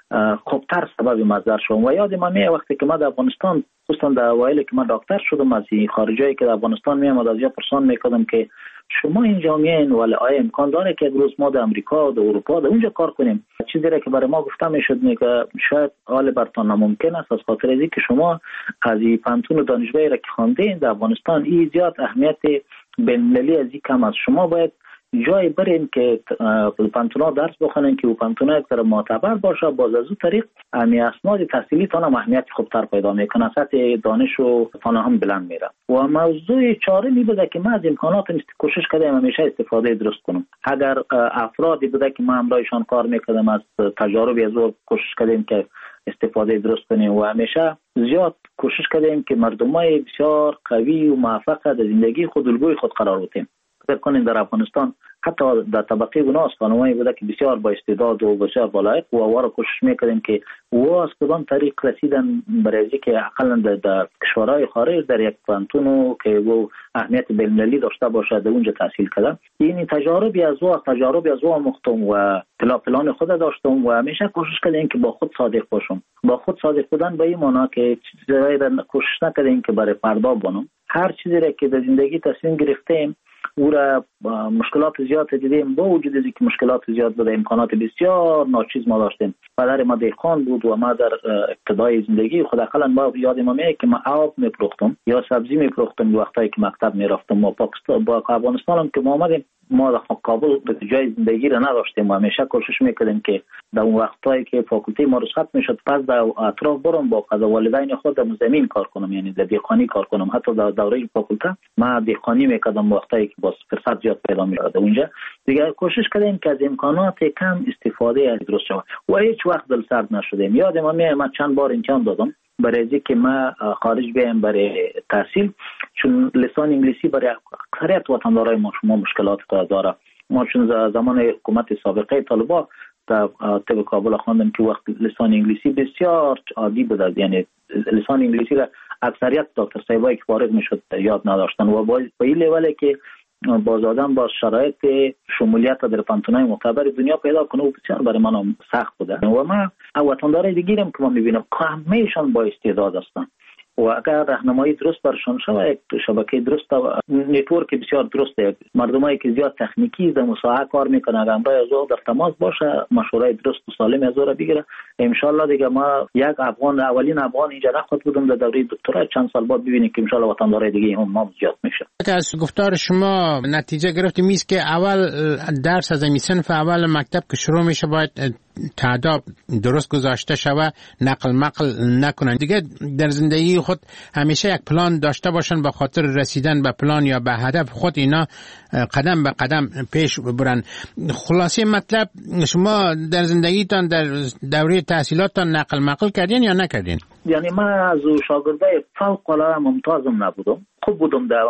خوبتر سبب مصدر شدم. و یاد من میاد وقتی که ما در افغانستان خصوصا در اوایل که من دکتر شدم از خارجایی که در افغانستان میام از یا پرسان میکردم که شما اینجا میین ولی آیا امکان داره که روز ما در امریکا و در اروپا در اونجا کار کنیم؟ چیزی را که برای ما گفته میشد که شاید حال برتان ناممکن است از خاطر اینکه که شما از پانتون و دانشگاهی را که خواندین در افغانستان این زیاد اهمیت بین‌المللی از این کم است. شما باید جای برین که پانتونا درس بخونن که پانتونا یک طرف معتبر باشه، باز از اون طریق امی اسناد تحصیلی تان اهمیت خوبتر پیدا میکنه، سطح دانش و تان هم بلند میره. و موضوع چارمی بوده که ما از امکانات کوشش کردیم همیشه استفاده درست کنم. اگر افرادی بوده که ما همراهشان کار میکردم از تجارب از او کوشش کردیم که استفاده درست کنیم و همیشه زیاد کوشش کردیم که مردمای بسیار قوی و موفق در زندگی خود الگوی خود قرار بدیم. فکر کنین در افغانستان حتی در طبقه گناس خانمایی بوده که بسیار با استعداد و بسیار بالایق و وارا کوشش میکردیم که و از کدام طریق رسیدن برای که اقلا در کشورهای خارج در یک پانتونو که و اهمیت بین‌المللی داشته باشه در اونجا تحصیل کردم. این تجاربی از او تجاربی از او مختم و پلا پلان خود داشتم و همیشه کوشش کردیم که با خود صادق باشم. با خود صادق بودن به این معنی که چیزایی را کوشش نکردیم که برای فردا بانم. هر چیزی را که در زندگی تصمیم گرفتیم او را مشکلات زیاد دیدیم، با وجود اینکه مشکلات زیاد بوده امکانات بسیار ناچیز ما داشتیم. پدر ما دهقان بود و ما در ابتدای زندگی خود اقلا با یاد ما میاد که ما آب میپختم یا سبزی میپختم وقتی که مکتب میرفتم. و پاکستان با افغانستان هم که ما آمدیم ما در کابل جای زندگی را نداشتیم و همیشه کوشش میکردیم که در اون وقتایی که فاکولته ما رخصت میشد پس در اطراف برم با قضا والدین خود در زمین کار کنم، یعنی در دهقانی کار کنم. حتی در دوره فاکولته ما دهقانی میکردم وقتایی که باز فرصت زیاد پیدا میشد اونجا. دیگه کوشش کردیم که از امکانات کم استفاده از درست شود و هیچ وقت دل سرد نشدیم. یادم میاد من چند بار امتحان دادم برای اینکه ما خارج بیایم برای تحصیل، چون لسان انگلیسی برای اکثریت وطندارای ما شما مشکلات داره. ما چون زمان حکومت سابقه طالبان در طب کابل خواندم که وقت لسان انگلیسی بسیار عادی بود، یعنی لسان انگلیسی را اکثریت دکتر صاحبایی که فارغ میشد یاد نداشتن و با این لولی که باز آدم با شرایط شمولیت در پانتونای معتبر دنیا پیدا کنه و بسیار برای من سخت بوده. و ما وطندارای دیگرم که ما میبینم همه‌شان با استعداد هستن و اگر راهنمایی درست برشان شود، یک شبکه درست و نتورک بسیار درسته، مردمایی که زیاد تکنیکی در مساحه کار میکنن اگر همراه از او در تماس باشه مشوره درست و سالم از او را بگیره، ان شاء الله دیگه ما یک افغان اولین افغان اینجا نخواهد بودم در دوره دکترا چند سال بعد ببینیم که ان شاء الله وطندارای دیگه هم ما زیاد میشه. از گفتار شما نتیجه گرفتیم میست که اول درس از این صنف اول مکتب که شروع میشه باید تعداد درست گذاشته شود، نقل مقل نکنن. دیگه در زندگی خود همیشه یک پلان داشته باشن با خاطر رسیدن به پلان یا به هدف خود اینا قدم به قدم پیش برن. خلاصه مطلب شما در زندگیتان در دوره تحصیلاتتان نقل مقل کردین یا نکردین؟ یعنی من از شاگردای فوق العاده ممتازم نبودم، خوب بودم در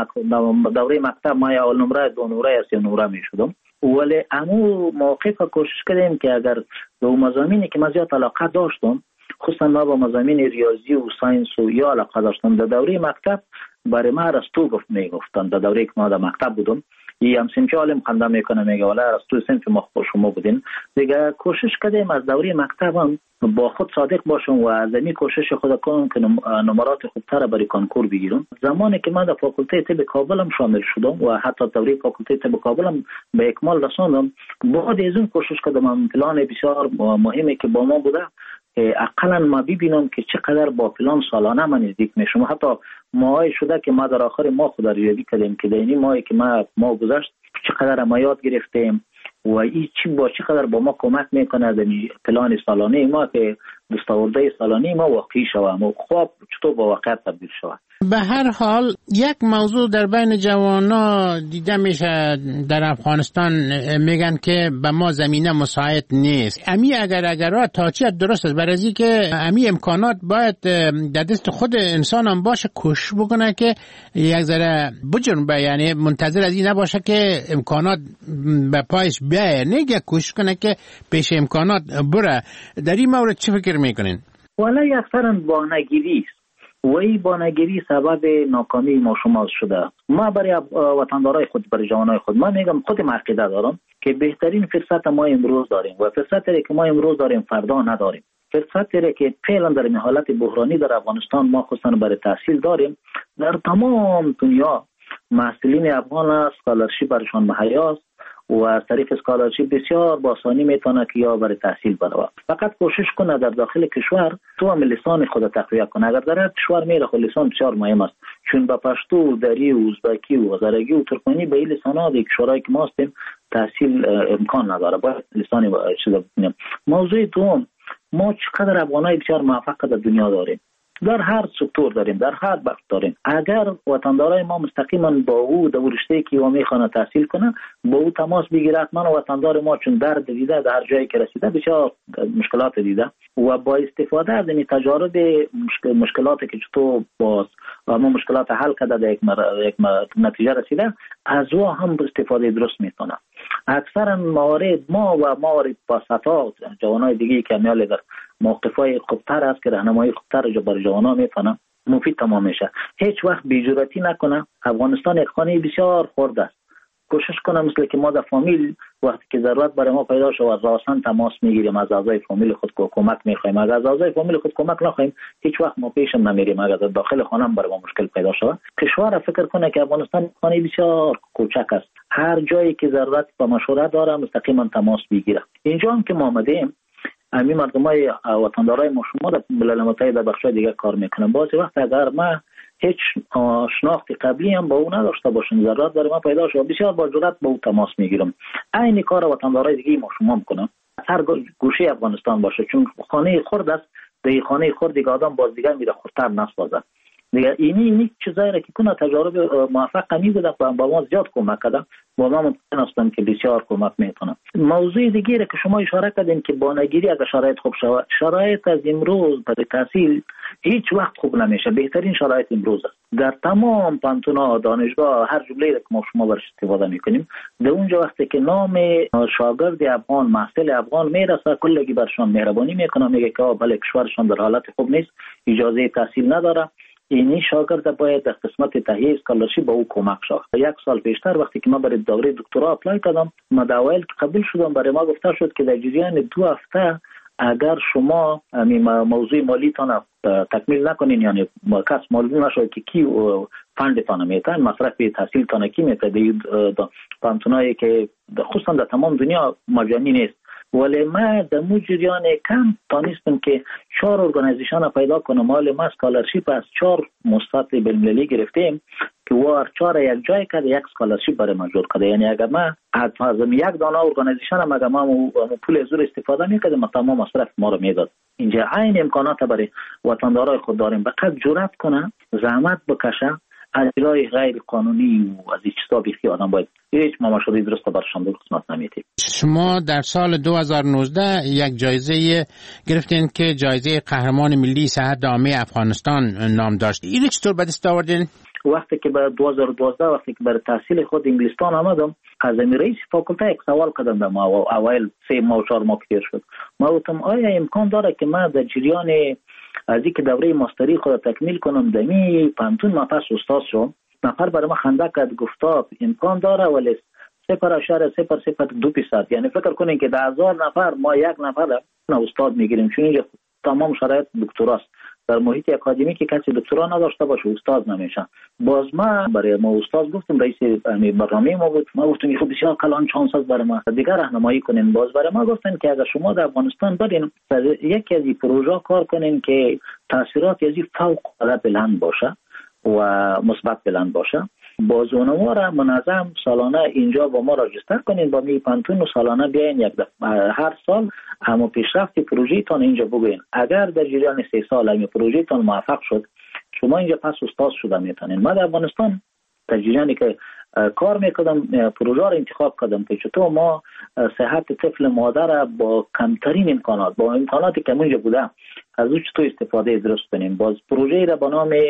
دوره مکتب ما یا اول نمره دو نمره یا سه نمره می شدم، ولی امو موقع کوشش کردیم که اگر به مضامینی که من زیاد علاقه داشتم، خصوصا ما با مضامین ریاضی و ساینس و یا علاقه داشتم، در دوره مکتب برای ما ارسطو گفت میگفتن. در دوره که ما در مکتب بودم یه هم سمچه عالم خنده میکنه میگه ولی ارسطو سمت ما خود شما بودین. دیگه کوشش کردیم از دوره مکتب هم با خود صادق باشم و از این کوشش خود کنم که نمرات خوبتر برای کنکور بگیرم. زمانی که من در فاکولته طب کابل هم شامل شدم و حتی دوره فاکولته طب کابل هم به اکمال رساندم، بعد از اون کوشش کردم پلان بسیار مهمی که با ما بوده اقلا ما ببینم که چقدر با پلان سالانه من نزدیک میشم. حتی ماهای شده که ما در آخر ما خود ریاضی کردیم که در این ماهی که ما ما گذشت چقدر ما یاد گرفتیم و این چی با چقدر با ما کمک میکنه در پلان سالانه ما که دستاورده سالانه ما واقعی شود و خواب چطور با واقعیت تبدیل شود. به هر حال یک موضوع در بین جوانا دیده میشه در افغانستان، میگن که به ما زمینه مساعد نیست. امی اگر اگر تاچیت درست است برای از که امی امکانات باید در دست خود انسان هم باشه، کوشش بکنه که یک ذره بجنبه، یعنی منتظر از این نباشه که امکانات به پایش بیایه، نگه کوشش کنه که پیش امکانات بره. در این مورد چه فکر میکنین؟ والا اکثرا بانگیری است و این بانگیری سبب ناکامی ما شما شده. ما برای وطندارای خود، برای جوانای خود، ما میگم خودم عقیده دارم که بهترین فرصت ما امروز داریم و فرصتی که ما امروز داریم فردا نداریم. فرصتی که فعلا در این حالت بحرانی در افغانستان ما خصوصا برای تحصیل داریم، در تمام دنیا محصلین افغان اسکالرشیپ برشان مهیاست و از طریق اسکالرشیپ بسیار با آسانی میتونه که یا برای تحصیل بره. فقط کوشش کنه در داخل کشور تو هم لسان خود تقویت کنه. اگر در کشور میره خود لسان بسیار مهم است، چون با پشتو، دری و ازبکی و هزارگی و ترکمنی به این لسان‌ها در کشورهایی که ما هستیم تحصیل امکان نداره، باید لسانی چیزا بکنیم. موضوع دوم، ما چقدر افغانای بسیار موفق در دنیا داریم، در هر سکتور داریم، در هر بخش داریم. اگر وطندارای ما مستقیما با او در رشته که او میخوانه تحصیل کنه با او تماس بگیره، من وطندار ما چون درد دیده در هر جایی که رسیده بسیار مشکلات دیده و با استفاده از این تجارب مشکل مشکلاتی که چطور باز و ما مشکلات حل کرده در یک, مر... یک مر... نتیجه رسیده، از او هم استفاده درست میکنه. اکثرا موارد ما و موارد پاستا جوانای دیگه که میال در موقفای خوبتر است که راهنمایی خوبتر جو بر جوانا میتونه مفید تمام میشه. هیچ وقت بی‌جرأتی نکنه. افغانستان یک خانه بسیار خرد است. کوشش کنه مثل که ما در فامیل وقتی که ضرورت برای ما پیدا شد و راسن تماس میگیریم از اعضای فامیل خود که کمک میخوایم. اگر از اعضای فامیل خود کمک نخوایم هیچ وقت ما پیشم نمیریم. اگر در داخل خانه هم برای ما مشکل پیدا شد، کشور فکر کنه که افغانستان خانه بسیار کوچک است. هر جایی که ضرورت به مشوره داره مستقیما تماس بگیره. اینجا هم که ما آمدیم امی مردمای وطندارای ما شما در ملل متحد در بخشای دیگه کار میکنن. بعضی وقت اگر ما هیچ شناخت قبلی هم با او نداشته باشیم، ضرورت برای ما پیدا شد، بسیار با جرأت با او تماس میگیرم. عین کار وطندارای دیگه ما شما میکنم، هر گوشه افغانستان باشه، چون خانه خرد است. در خانه خرد دیگه آدم باز دیگه میره خردتر نسازه دیگه. اینی اینی چیزایی را که کنه تجارب موفق می بوده با ما زیاد کمک کرده، با ما مطمئن هستم که بسیار کمک میکنه. موضوع دیگه را که شما اشاره کردین که بانگیری اگر شرایط خوب شود، شرایط از امروز برای تحصیل هیچ وقت خوب نمیشه. بهترین شرایط امروز است. در تمام پانتونا دانشگاه هر جمله را که ما شما برش استفاده میکنیم، در اونجا وقتی که نام شاگرد افغان، محصل افغان میرسه، کلگی برشان مهربانی میکنه، میگه که بله کشورشان در حالت خوب نیست، اجازه تحصیل نداره، اینی شاگرد باید در قسمت تهیه اسکالرشیپ با او کمک شد. یک سال پیشتر وقتی که ما برای دوره دکترا اپلای کردم، ما داوایل که قبول شدم، برای ما گفته شد که در جریان دو هفته اگر شما موضوع مالیتان تکمیل نکنین، یعنی کس معلوم نشد که کی فندتان میتن، مصرف تحصیلتان کی میتن، پانتونایی که خصوصا در تمام دنیا مجانی نیست، ولی ما در مو جریان کم تانستم که چهار ارگانیزیشن پیدا کنم. مال ما اسکالرشیپ از چهار مستطیل بین‌المللی گرفتیم که وار چهار یک جای کرده یک اسکالرشیپ برای ما جور کرده. یعنی اگر ما از یک دانه ارگانیزیشن هم اگر ما پول زور استفاده میکردیم تمام مصرف ما رو میداد. اینجا عین امکانات برای وطندارای خود داریم. فقط جرأت کنه، زحمت بکشه، اجرای غیر قانونی و از این چیزا بیخی آدم باید هیچ مماشوری درست برشان در قسمت نمیتیم. شما در سال دو هزار و نوزده یک جایزه گرفتین که جایزه قهرمان ملی صحت عامه افغانستان نام داشت. این چطور به دست آوردین؟ وقتی که به دو هزار و دوازده وقتی که برای تحصیل خود انگلستان آمدم، از امی رئیس فاکولته یک سوال کردم به ما و اول سه ماه و چهار ماه کتیر شد. ما گفتم آیا امکان داره که ما در جریان از اینکه دوره ماستری خود تکمیل کنم دمی پانتون ما پس استاد شدم؟ نفر برای ما خنده کرد، گفت امکان داره ولی صفر اشاره صفر صفر دو درصد. یعنی فکر کنین که در هزار نفر ما یک نفر استاد میگیریم، چون اینجا تمام شرایط دکتراست. در محیط اکادمی که کسی دکترا نداشته باشه استاد نمیشه. باز ما برای ما استاد گفتم، رئیس برنامه ما بود، ما گفتم خب بسیار کلان چانس است برای ما دیگر راهنمایی کنین. باز برای ما گفتن که اگر شما در افغانستان برین یکی از این پروژه کار کنین که تاثیرات از فوق العاده بلند باشه و مثبت بلند باشه، باز اونها را منظم سالانه اینجا با ما راجستر کنین، با می پانتون و سالانه بیاین یک دفعه هر سال همو پیشرفت پروژه تان اینجا بگوین. اگر در جریان سه سال این پروژه تان موفق شد، شما اینجا پس استاد شده میتونین. ما در افغانستان در جریانی که کار میکردم پروژه را انتخاب کردم که چطور ما صحت طفل مادر با کمترین امکانات، با امکاناتی که اونجا بوده، از اون چطور استفاده درست کنیم. باز پروژه را با نام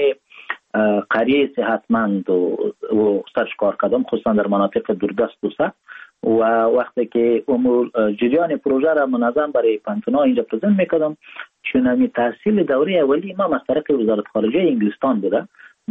قریه صحتمند و, و سرش کار کردم، خصوصا در مناطق دوردست و سخت. و وقتی که امور جریان پروژه را منظم برای پانتونا اینجا پرزنت میکردم، چون همی تحصیل دوره اولی ما از طریق وزارت خارجه انگلستان بوده، باز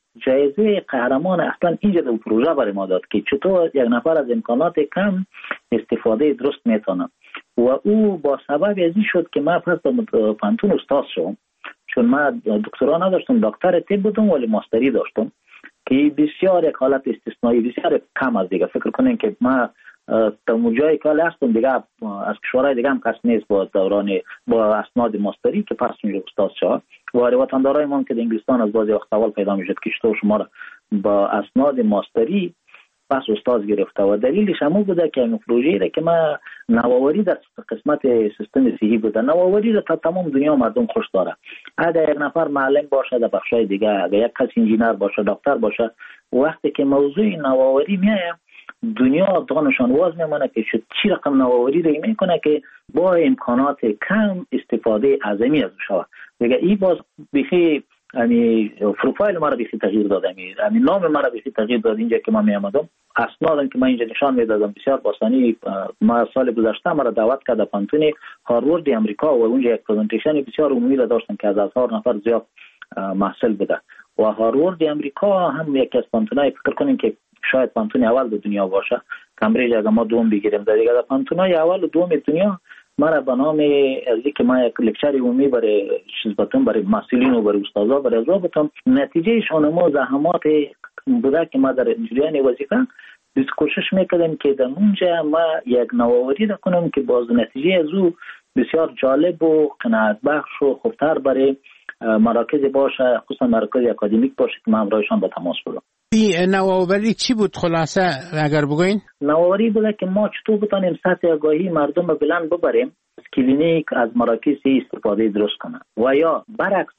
جایزه قهرمان اصلا اینجا در پروژه برای ما داد که چطور یک نفر از امکانات کم استفاده درست میتونه و او با سبب از این شد که من پس در پانتون استاد شدم، چون من دکترا نداشتم، دکتر طب بودم ولی ماستری داشتم که بسیار یک حالت استثنایی، بسیار کم از دیگه. فکر کنین که من تا اونجایی که هستم دیگه از کشورهای دیگه هم کس نیست با دوران با اسناد ماستری که پس اونجا استاد شد و وطندارای ما که در انگلستان از بعضی وقت سوال پیدا میشد که چطور شما را با اسناد ماستری پس استاد گرفته و دلیلش همون بوده که این پروژه را که ما نوآوری در قسمت سیستم صحی بوده، نوآوری را تا تمام دنیا مردم خوش داره. اگر یک نفر معلم باشه در بخشای دیگه، اگر یک کس انجینر باشه، دکتر باشه، وقتی که موضوع نوآوری میاد دنیا دانشان واز میمونه که چی رقم نوآوری رو میکنه که با امکانات کم استفاده عظیمی از شود. دیگه این باز بخی یعنی پروفایل ما رو بخی تغییر داده، یعنی نام ما رو بخی تغییر داد. اینجا که ما می آمدم اسنادم که من اینجا نشان میدادم بسیار باسانی. ما سال گذشته ما رو دعوت کرد پانتون هاروارد امریکا و اونجا یک پرزنتیشن بسیار عمومی را داشتم که از هزار نفر زیاد محصل بوده و هاروارد امریکا هم یکی از پانتونای فکر کنین که شاید پانتون اول در دنیا باشه. کمبریج اگه ما دوم بگیریم در دیگه پانتونای اول و دوم دنیا ما را به نام از که ما یک لکچر عمومی برای چیزباتون برای مسئولین و برای استادا برای ضابطان نتیجه شما زحمات بوده که ما در جریان وظیفه biz کوشش میکردیم که در اونجا ما یک نوآوری کنیم که باز نتیجه از او بسیار جالب و قناعت بخش و خوبتر برای مراکز باشه، خصوصا مراکز اکادمیک باشه که ما همراهشان به تماس بودم. این نوآوری چی بود خلاصه اگر بگوین؟ نوآوری بوده که ما چطور بتانیم سطح آگاهی مردم رو بلند ببریم از کلینیک از مراکز استفاده درست کنن و یا برعکس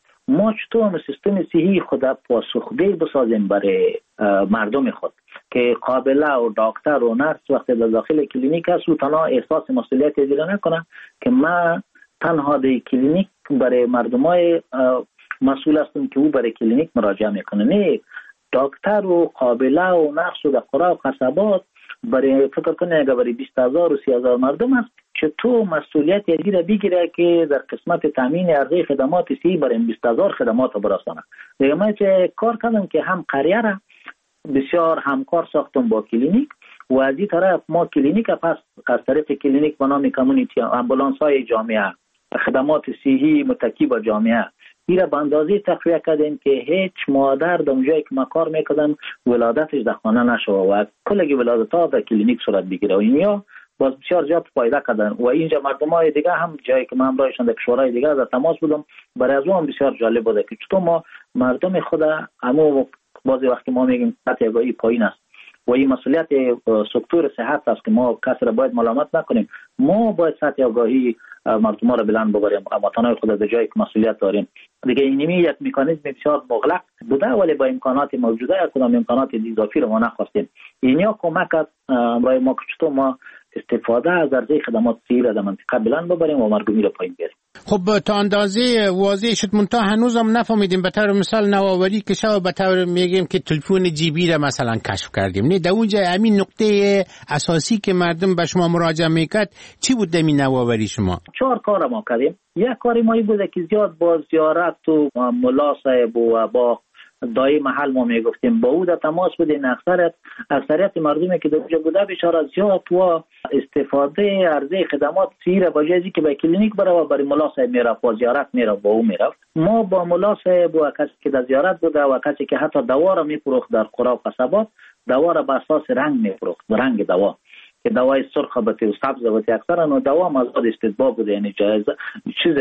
ما چطور سیستم صحی خود پاسخگوی بسازیم برای مردم خود که قابله و دکتر و نرس وقتی در داخل کلینیک هست و تنها احساس مسئولیت دیگه نکنه که ما تنها در کلینیک برای مردمای مسئول هستم که او برای کلینیک مراجعه میکنه. نه، دکتر و قابله و نرس و در قرى و قصبات برای فکر کنه اگر برای بیست هزار و سی هزار مردم است چطور مسئولیت یکی را بگیره که در قسمت تامین عرضه خدمات صحی برای بیست هزار خدمات برسانه. دیگه من چه کار کردم که هم قریه را بسیار همکار ساختم با کلینیک و از این طرف ما کلینیک پس از طرف کلینیک به نام کمیونیتی امبولانس های جامعه خدمات صحی متکی با جامعه ایره به اندازه تقویه کردیم که هیچ مادر در اونجایی که ما کار میکردم ولادتش در خانه نشوه و کلگی ولادت ها در کلینیک صورت بگیره و اینیا باز بسیار زیاد فایده کردن و اینجا مردم های دیگه هم جایی که من همراهشان در کشورهای دیگه در تماس بودم برای از اون بسیار جالب بوده که چطور ما مردم خود همو بعضی وقتی ما میگیم سطح آگاهی پایین است و این مسئولیت سکتور صحت است که ما کسی را باید ملامت نکنیم، ما باید سطح آگاهی مردم را بلند ببریم اما تنهای خود در جایی که مسئولیت داریم. دیگه اینمی یک مکانیزم بسیار مغلق بوده ولی با امکانات موجوده کدام امکانات اضافی رو ما نخواستیم. اینیا کمک کرد برای ما که چطور ما استفاده از عرضه خدمات صحی را در منطقه بلند ببریم و مرگومی را پایین بیاریم. خب تا اندازه واضح شد منتها هنوز هم نفهمیدیم. به طور مثال نوآوری که شما به طور میگیم که تلفن جیبی را مثلا کشف کردیم، نه در اونجا همین نقطه اساسی که مردم به شما مراجعه میکرد چی بود در این نوآوری شما؟ چهار کار ما کردیم. یک کاری ما بوده که زیاد با زیارت و ملا صاحب و با دای محل ما میگفتیم با او در تماس بودیم. اکثریت اکثریت مردمی که در اونجا بوده بیچاره زیاد و استفاده عرضه خدمات صحی را با جایزی که به کلینیک بره و برای ملا صاحب میره و زیارت میره با او میره. ما با ملا صاحب و کسی که در زیارت بوده و کسی که حتی دوا را میفروخت در قرى و قصبات دوا را به اساس رنگ میفروخت، رنگ دوا که دوای سرخ بته و سبز بته اکثرا و دوا مزاد استدبا بوده، یعنی اجازه چیز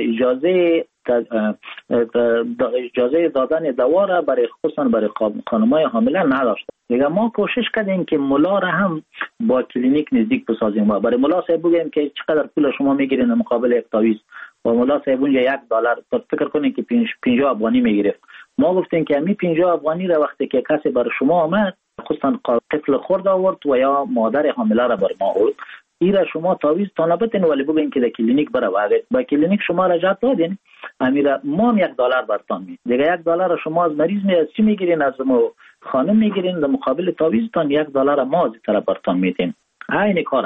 اجازه اجازه دادن دوا را برای خصوصا برای خانمای حامله نداشت. دیگه ما کوشش کردیم که ملا را هم با کلینیک نزدیک بسازیم و برای ملا صاحب بگیم که چقدر پول شما میگیرین مقابل یک تعویض و ملا صاحب اونجا یک دلار فکر کنین که پنجاه افغانی میگرفت. ما گفتیم که همین پنجاه افغانی را وقتی که کسی برای شما آمد خصوصا طفل خرد آورد و یا مادر حامله را بر ما آورد ایرا شما تعویض تا نبتین ولی بگین که در کلینیک بره و با کلینیک شما رجعت دادین امیرا ما یک دلار برتان می دیگه یک دلار شما از مریض می از چی میگیرین از خانم میگیرین در مقابل تعویض تان یک دلار ما از طرف برتان میدین. عین کاره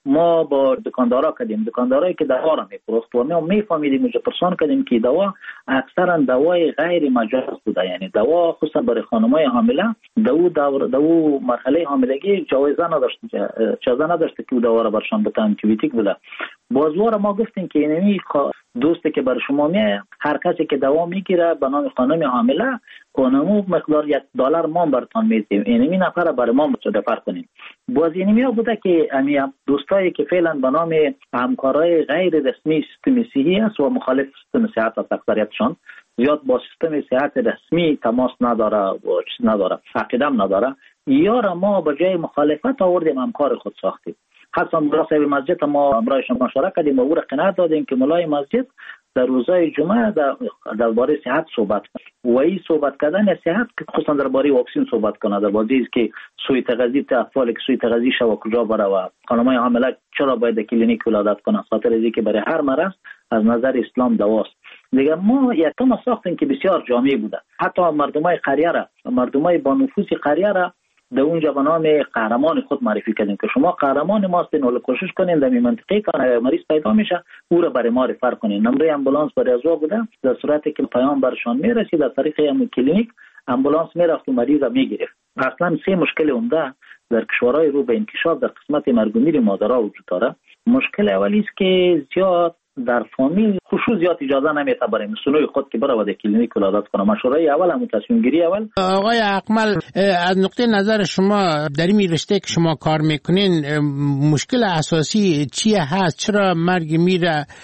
ما با دکاندارا کردیم، دکاندارایی که دوا را میفروخت و ما میفهمیدیم که پرسان کردیم که دوا اکثرا دوای غیر مجاز بوده، یعنی دوا خصوصا برای خانمای حامله دو دور دو مرحله حاملگی جایزه نداشت، اجازه نداشت که دوا را برشان بده، آنتیبیوتیک بوده. بازوار ما گفتیم که اینمی دوستی که بر شما میه، هر کسی که دوا میگیره به نام خانم حامله کنمو مقدار یک دلار ما برتون میدیم، اینمی نفر برای ما مصادفه کنیم. باز اینمی ها بوده که امی دوستایی که فعلا به نام همکارای غیر رسمی سیستم صحی است و مخالف سیستم صحت است، اکثریتشان زیاد با سیستم صحت رسمی تماس نداره و چیز نداره، عقیدم نداره، یا را ما به جای مخالفت آوردیم همکار خود ساختیم. حتی ملا صاحب مسجد ما امرایش مشورت کردیم و او را قناعت دادیم که ملای مسجد در روزهای جمعه در درباره صحت صحبت کنه و این صحبت کردن صحت که خصوصا درباره واکسن صحبت کنه، درباره اینکه که سوی تغذیه اطفال که سوی تغذیه شو کجا بره و خانمای حامله چرا باید کلینیک ولادت کنه، خاطر اینکه برای هر مرض از نظر اسلام دواست. دیگه ما یکم ساختیم که بسیار جامع بوده، حتی مردمای قریه را مردمای با نفوذ قریه را در اونجا به نام قهرمان خود معرفی کردیم که شما قهرمان ماستین، ولی کوشش کنین در این منطقه که مریض پیدا میشه او را برای ما رفر کنین. نمره امبولانس برای ازوا بوده، در صورتی که پیام برشان میرسید در طریق همین کلینیک امبولانس میرفت و مریض را میگرفت. اصلا سه مشکل عمده در کشورهای رو به انکشاف در قسمت مرگ و میر مادرها وجود داره. مشکل اولی است که زیاد در فامیل خصوص زیاد اجازه نمیده برای مسئولای خود که بره و در کلینیک ولادت کنه. مشوره اول هم تصمیم گیری اول. آقای اقمل، از نقطه نظر شما در این رشته که شما کار میکنین مشکل اساسی چیه هست؟ چرا مرگ میر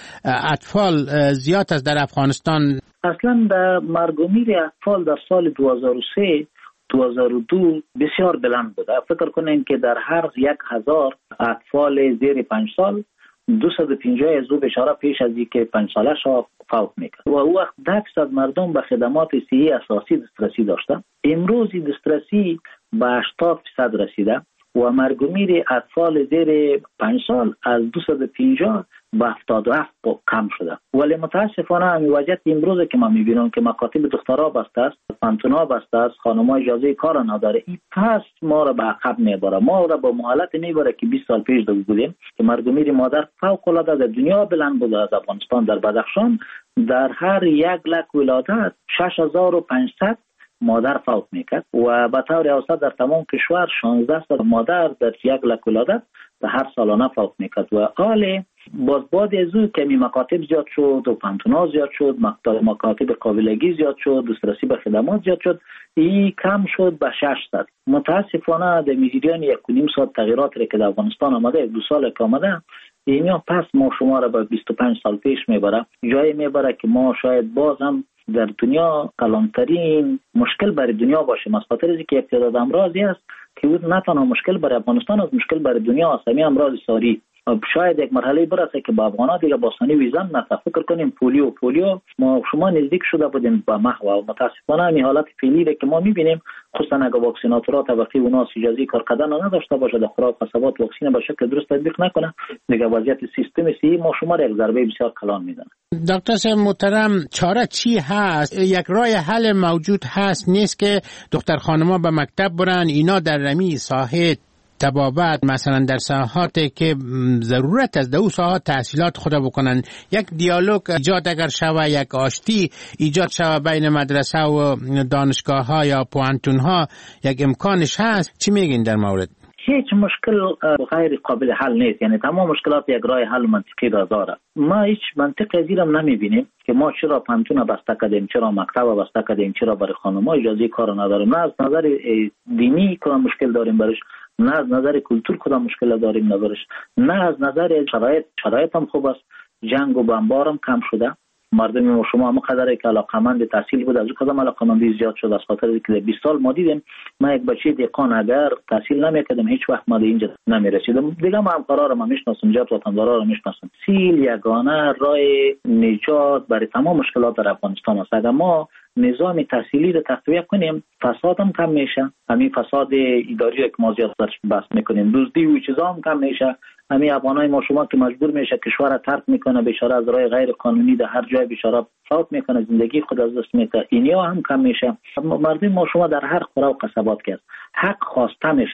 اطفال زیاد است در افغانستان؟ اصلا در مرگ و میر اطفال در سال دو هزار و سه دو هزار و دو بسیار بلند بوده. فکر کنین که در هر یک هزار اطفال زیر پنج سال دویست و پنجاه از او بشاره پیش از اینکه پنج ساله شو فوت میکرد و او وقت ده درصد مردم به خدمات صحی اساسی دسترسی داشتن. امروز دسترسی به هشتاد درصد رسیده و مرگ و میر اطفال زیر پنج سال از دویست و پنجاه به هفتاد و هفت کم شده. ولی متاسفانه همین وضعیت امروز که ما میبینیم که مکاتب دخترها بسته است، پانتونها بسته است، خانم‌ها اجازه کار نداره، این پس ما را به عقب میبره، ما را به حالت میبره که بیست سال پیش بودیم که مرگ و میر مادر فوق العاده در دنیا بلند بوده. از افغانستان در بدخشان در هر یک لک ولادت شش هزار و پانصد مادر فوت میکرد و به طور اوسط در تمام کشور شانزده صد مادر در یک لک ولادت به هر سالانه فوت میکرد. و حال باز بعد از او که می مکاتب زیاد شد و پانتونا زیاد شد، مکاتب قابلگی زیاد شد، دسترسی به خدمات زیاد شد، این کم شد به ششصد. متاسفانه در میزیدیان یک و نیم ساعت تغییرات را که در افغانستان آمده، دو سال که آمده، اینیا پس ما شما را به بیست و پنج سال پیش میبره، جایی میبره که ما شاید باز هم در دنیا کلانترین مشکل برای دنیا باشه. از خاطر اینکه یک تعداد امراضی است که او نه تنها مشکل برای افغانستان است، مشکل برای دنیا است. همین امراض ساری شاید یک مرحله برسه که با افغان‌ها دیگه باسانی ویزن نه. فکر کنیم پولیو پولیو ما شما نزدیک شده بودیم به محو و متاسفانه همین حالت فعلی را که ما می‌بینیم، خصوصا اگه واکسیناتورها طبقه اوناس اجازه کار کردن نداشته باشه، در خوراک قصبات واکسین به شکل درست تطبیق نکنه، دیگه وضعیت سیستم صحی ما شما را یک ضربه بسیار کلان میزنه. دکتر صاحب محترم، چاره چی هست؟ یک راه حل موجود هست نیست که دختر خانم‌ها به مکتب برن، اینا در رمی ساحه تبابت مثلا در ساحاتی که ضرورت است در اون ساحات تحصیلات خود بکنن، یک دیالوگ ایجاد اگر شوه، یک آشتی ایجاد شوه بین مدرسه و دانشگاه ها یا پوانتون ها، یک امکانش هست؟ چی میگین در مورد؟ هیچ مشکل غیر قابل حل نیست، یعنی تمام مشکلات یک راه حل منطقی داره. ما هیچ منطق ازیرم نمیبینیم که ما چرا پانتون بسته کردیم، چرا مکتب بسته کردیم، چرا برای خانم‌ها اجازه کار نداریم. نه از نظر دینی کدام مشکل داریم برش، نه از نظر کلتور کدام مشکل داریم نبرش، نه از نظر شرایط شرایط هم خوب است. جنگ و بمبار هم کم شده، مردم ما شما هم قدری که علاقمند تحصیل بود از اون قدم علاقمندی زیاد شد. از خاطر اینکه بیست سال ما دیدیم ما یک بچه دهقان اگر تحصیل نمیکردم هیچ وقت ما اینجا نمیرسیدم. دیگه ما همکارا رو ما میشناسم، جات وطندارا رو میشناسم. سیل یگانه راه نجات برای تمام مشکلات در افغانستان است. اگر ما نظام تحصیلی رو تقویت کنیم فساد هم کم میشه، همین فساد اداری که ما زیاد بحث میکنیم، دزدی و چیزا هم کم میشه. همین افغانای ما شما که مجبور میشه کشور را ترک میکنه بیچاره از راه غیر قانونی در هر جای بیچاره فوت میکنه، زندگی خود از دست میده، اینیا هم کم میشه. مردم ما شما در هر خورا و قصبات که حق خواسته میشه، حق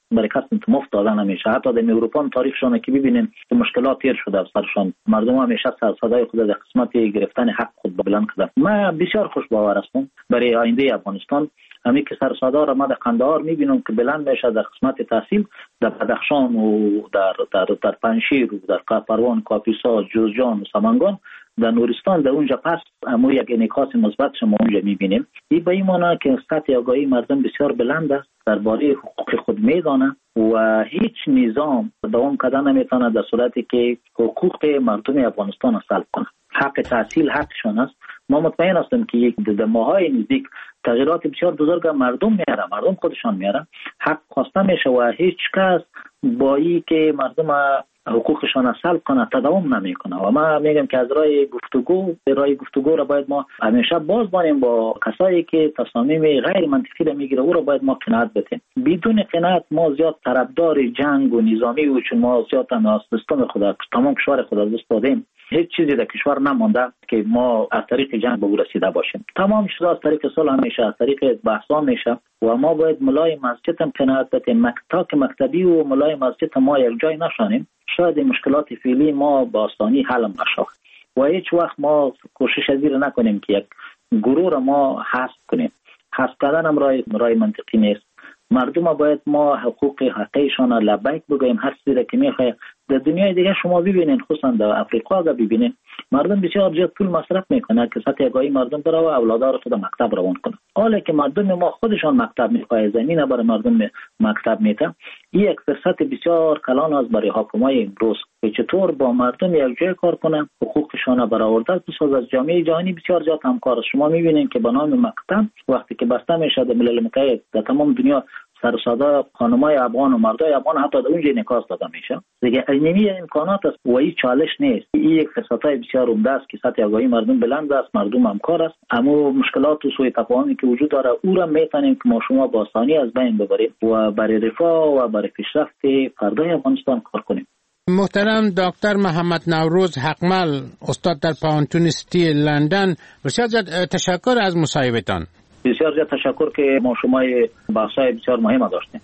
برای کس مفت دادن نمیشه. حتی در اروپا تاریخشون که ببینین که مشکلات تیر شده سرشان، مردم همیشه سر صدای خود در قسمت گرفتن حق خود بلند کردن. من بسیار خوش باور هستم برای آینده افغانستان. همین که سر صدا را ما در قندهار میبینم که بلند میشه در قسمت تحصیل، در بدخشان و در در در پنجشیر و در قفروان، کاپیسا، جوزجان و سمنگان، در نورستان، در اونجا پس اما یک انعکاس مثبت شما اونجا میبینیم. این به این معنی که سطح آگاهی مردم بسیار بلند است، درباره حقوق خود میدانه و هیچ نظام دوام کردن نمیتونه در صورتی که حقوق مردم افغانستان را سلب کنه. حق تحصیل حقشان است. ما مطمئن هستیم که یک در ماهای نزدیک تغییرات بسیار بزرگ مردم میاره، مردم خودشان میاره، حق خواسته میشه و هیچ کس با این که مردم حقوقشان سلب کنه تداوم نمیکنه. و ما میگم که از راه گفتگو راه گفتگو را باید ما همیشه باز بانیم با کسایی که تصامیم غیر منطقی را میگیره، او را باید ما قناعت بدیم. بدون قناعت ما زیاد طرفدار جنگ و نظامی و چون ما زیاد هم از سیستم خود تمام کشور خود از دست دادیم، هیچ چیزی در کشور نمانده که ما از طریق جنگ به او رسیده باشیم. تمام شده از طریق صلح همیشه، از طریق بحثا میشه و ما باید ملای مسجد هم قناعت بدیم. مکتب مکتبی و ملای مسجد ما یک جای نشانیم، شاید مشکلات فعلی ما با آسانی حل نشه و هیچ وقت ما کوشش ازیر نکنیم که یک گروه را ما حذف کنیم. حذف کردن هم رای رای منطقی نیست. مردم باید ما حقوق حقیقیشان لبیک بگویم. هر چیزی که میخواد در دنیای دیگه شما ببینین، خصوصا در افریقا اگه ببینین، مردم بسیار زیاد پول مصرف میکنه که سطح آگاهی مردم بره و اولادار خود مکتب روان کنه. حالا که مردم ما خودشان مکتب میخواد، زمین برای مردم مکتب میته، این یک فرصت بسیار کلان است برای حکومای امروز که چطور با مردم یک جای کار کنه، حقوقشان برآورده بسازه. از جامعه جهانی بسیار زیاد همکار است. شما میبینین که به نام مکتب وقتی که بسته میشه در ملل متحد در تمام دنیا، سر صدا خانمای افغان و مردای افغان حتی در اونجا نکاس داده میشه. دیگه اینمی امکانات است و این چالش نیست. این یک فرصتای بسیار عمده است که سطح آگاهی مردم بلند است، مردم همکار است. اما مشکلات و سوء تفاهمی که وجود داره او را میتونیم که ما شما با آسانی از بین ببریم و برای رفاه و برای پیشرفت فردای افغانستان کار کنیم. محترم دکتر محمد نوروز حقمل، استاد در پانتون سیتی لندن، بسیار تشکر از مصاحبتان. بسیار زیاد تشکر که ما شما بحثای بسیار مهم داشتیم.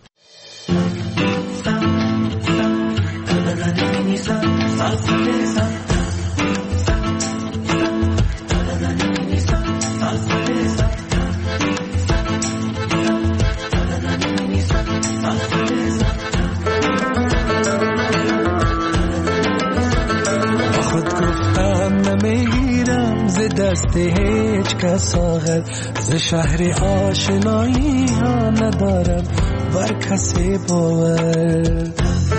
خود گفتم نمیگیرم ز دست هیچ کس آخر، ز شهر آشنایی ها ندارم بر کسی باور.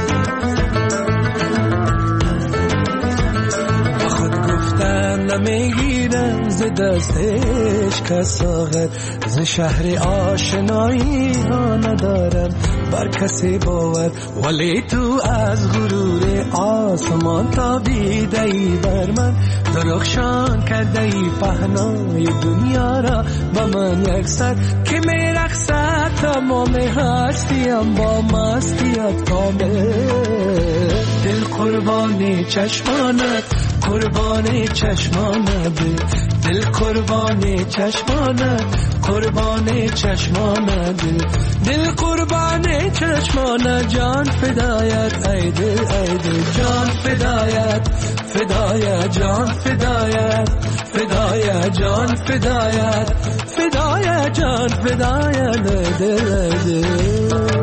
خود گفتم نمیگیرم ز دست هیچ کس آخر، ز شهر آشنایی ها ندارم بر کسی باور. ولی تو از غرور آسمان تابیده ای بر من، درخشان کرده ای پهنای دنیا را با من یکسر، که می رقصد تمام هستیم با مستیت کامل. دل قربان چشمانت، قربان چشمانت، دل قربان چشمانت، قربان چشمانت، دل قربان چشمانت، جان فدایت ای دل ای دل، جان فدایت فدایت، جان فدایت فدایت، جان فدایت فدایت، جان فدایت دل دل.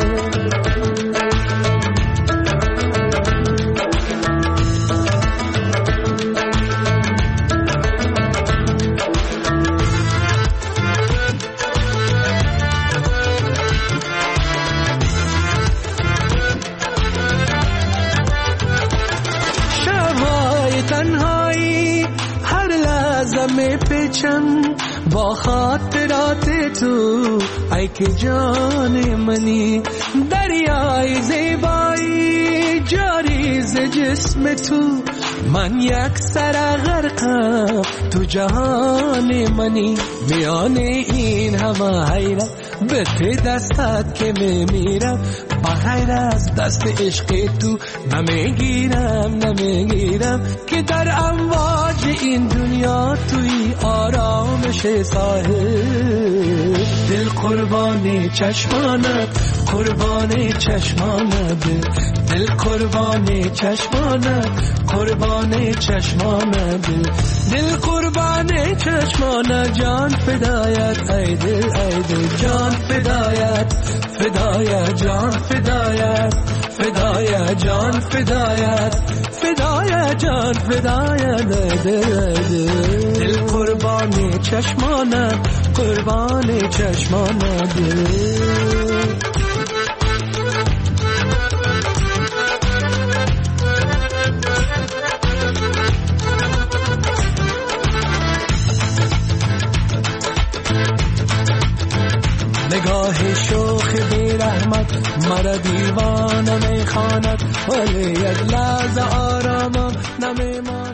می پیچم با خاطرات تو، ای که جان منی، دریای زیبایی جاری ز جسم تو. من یک سر غرقم تو جهان منی، میان این همه حیرت به ته دستت که میمیرم، بغیر از دست عشق تو نمیگیرم نمیگیرم، که در امواج این دنیا توی آرامش طرف ساحل. دل قربان چشمانت، قربان چشمانت، دل قربان چشمانت، قربان چشمانت، دل قربان چشمانت. جان فدایت ای دل ای دل، جان فدایت فدایت، جان فدایت فدایت، جان فدایت فدایت، جان فدایت ای دل ای دل. دل قربان چشمانت، قربان چشمانت. نگاه شوخ بی رحمت مرا دیوانه می خواند، ولی یک لحظه آرامم نمی ماند.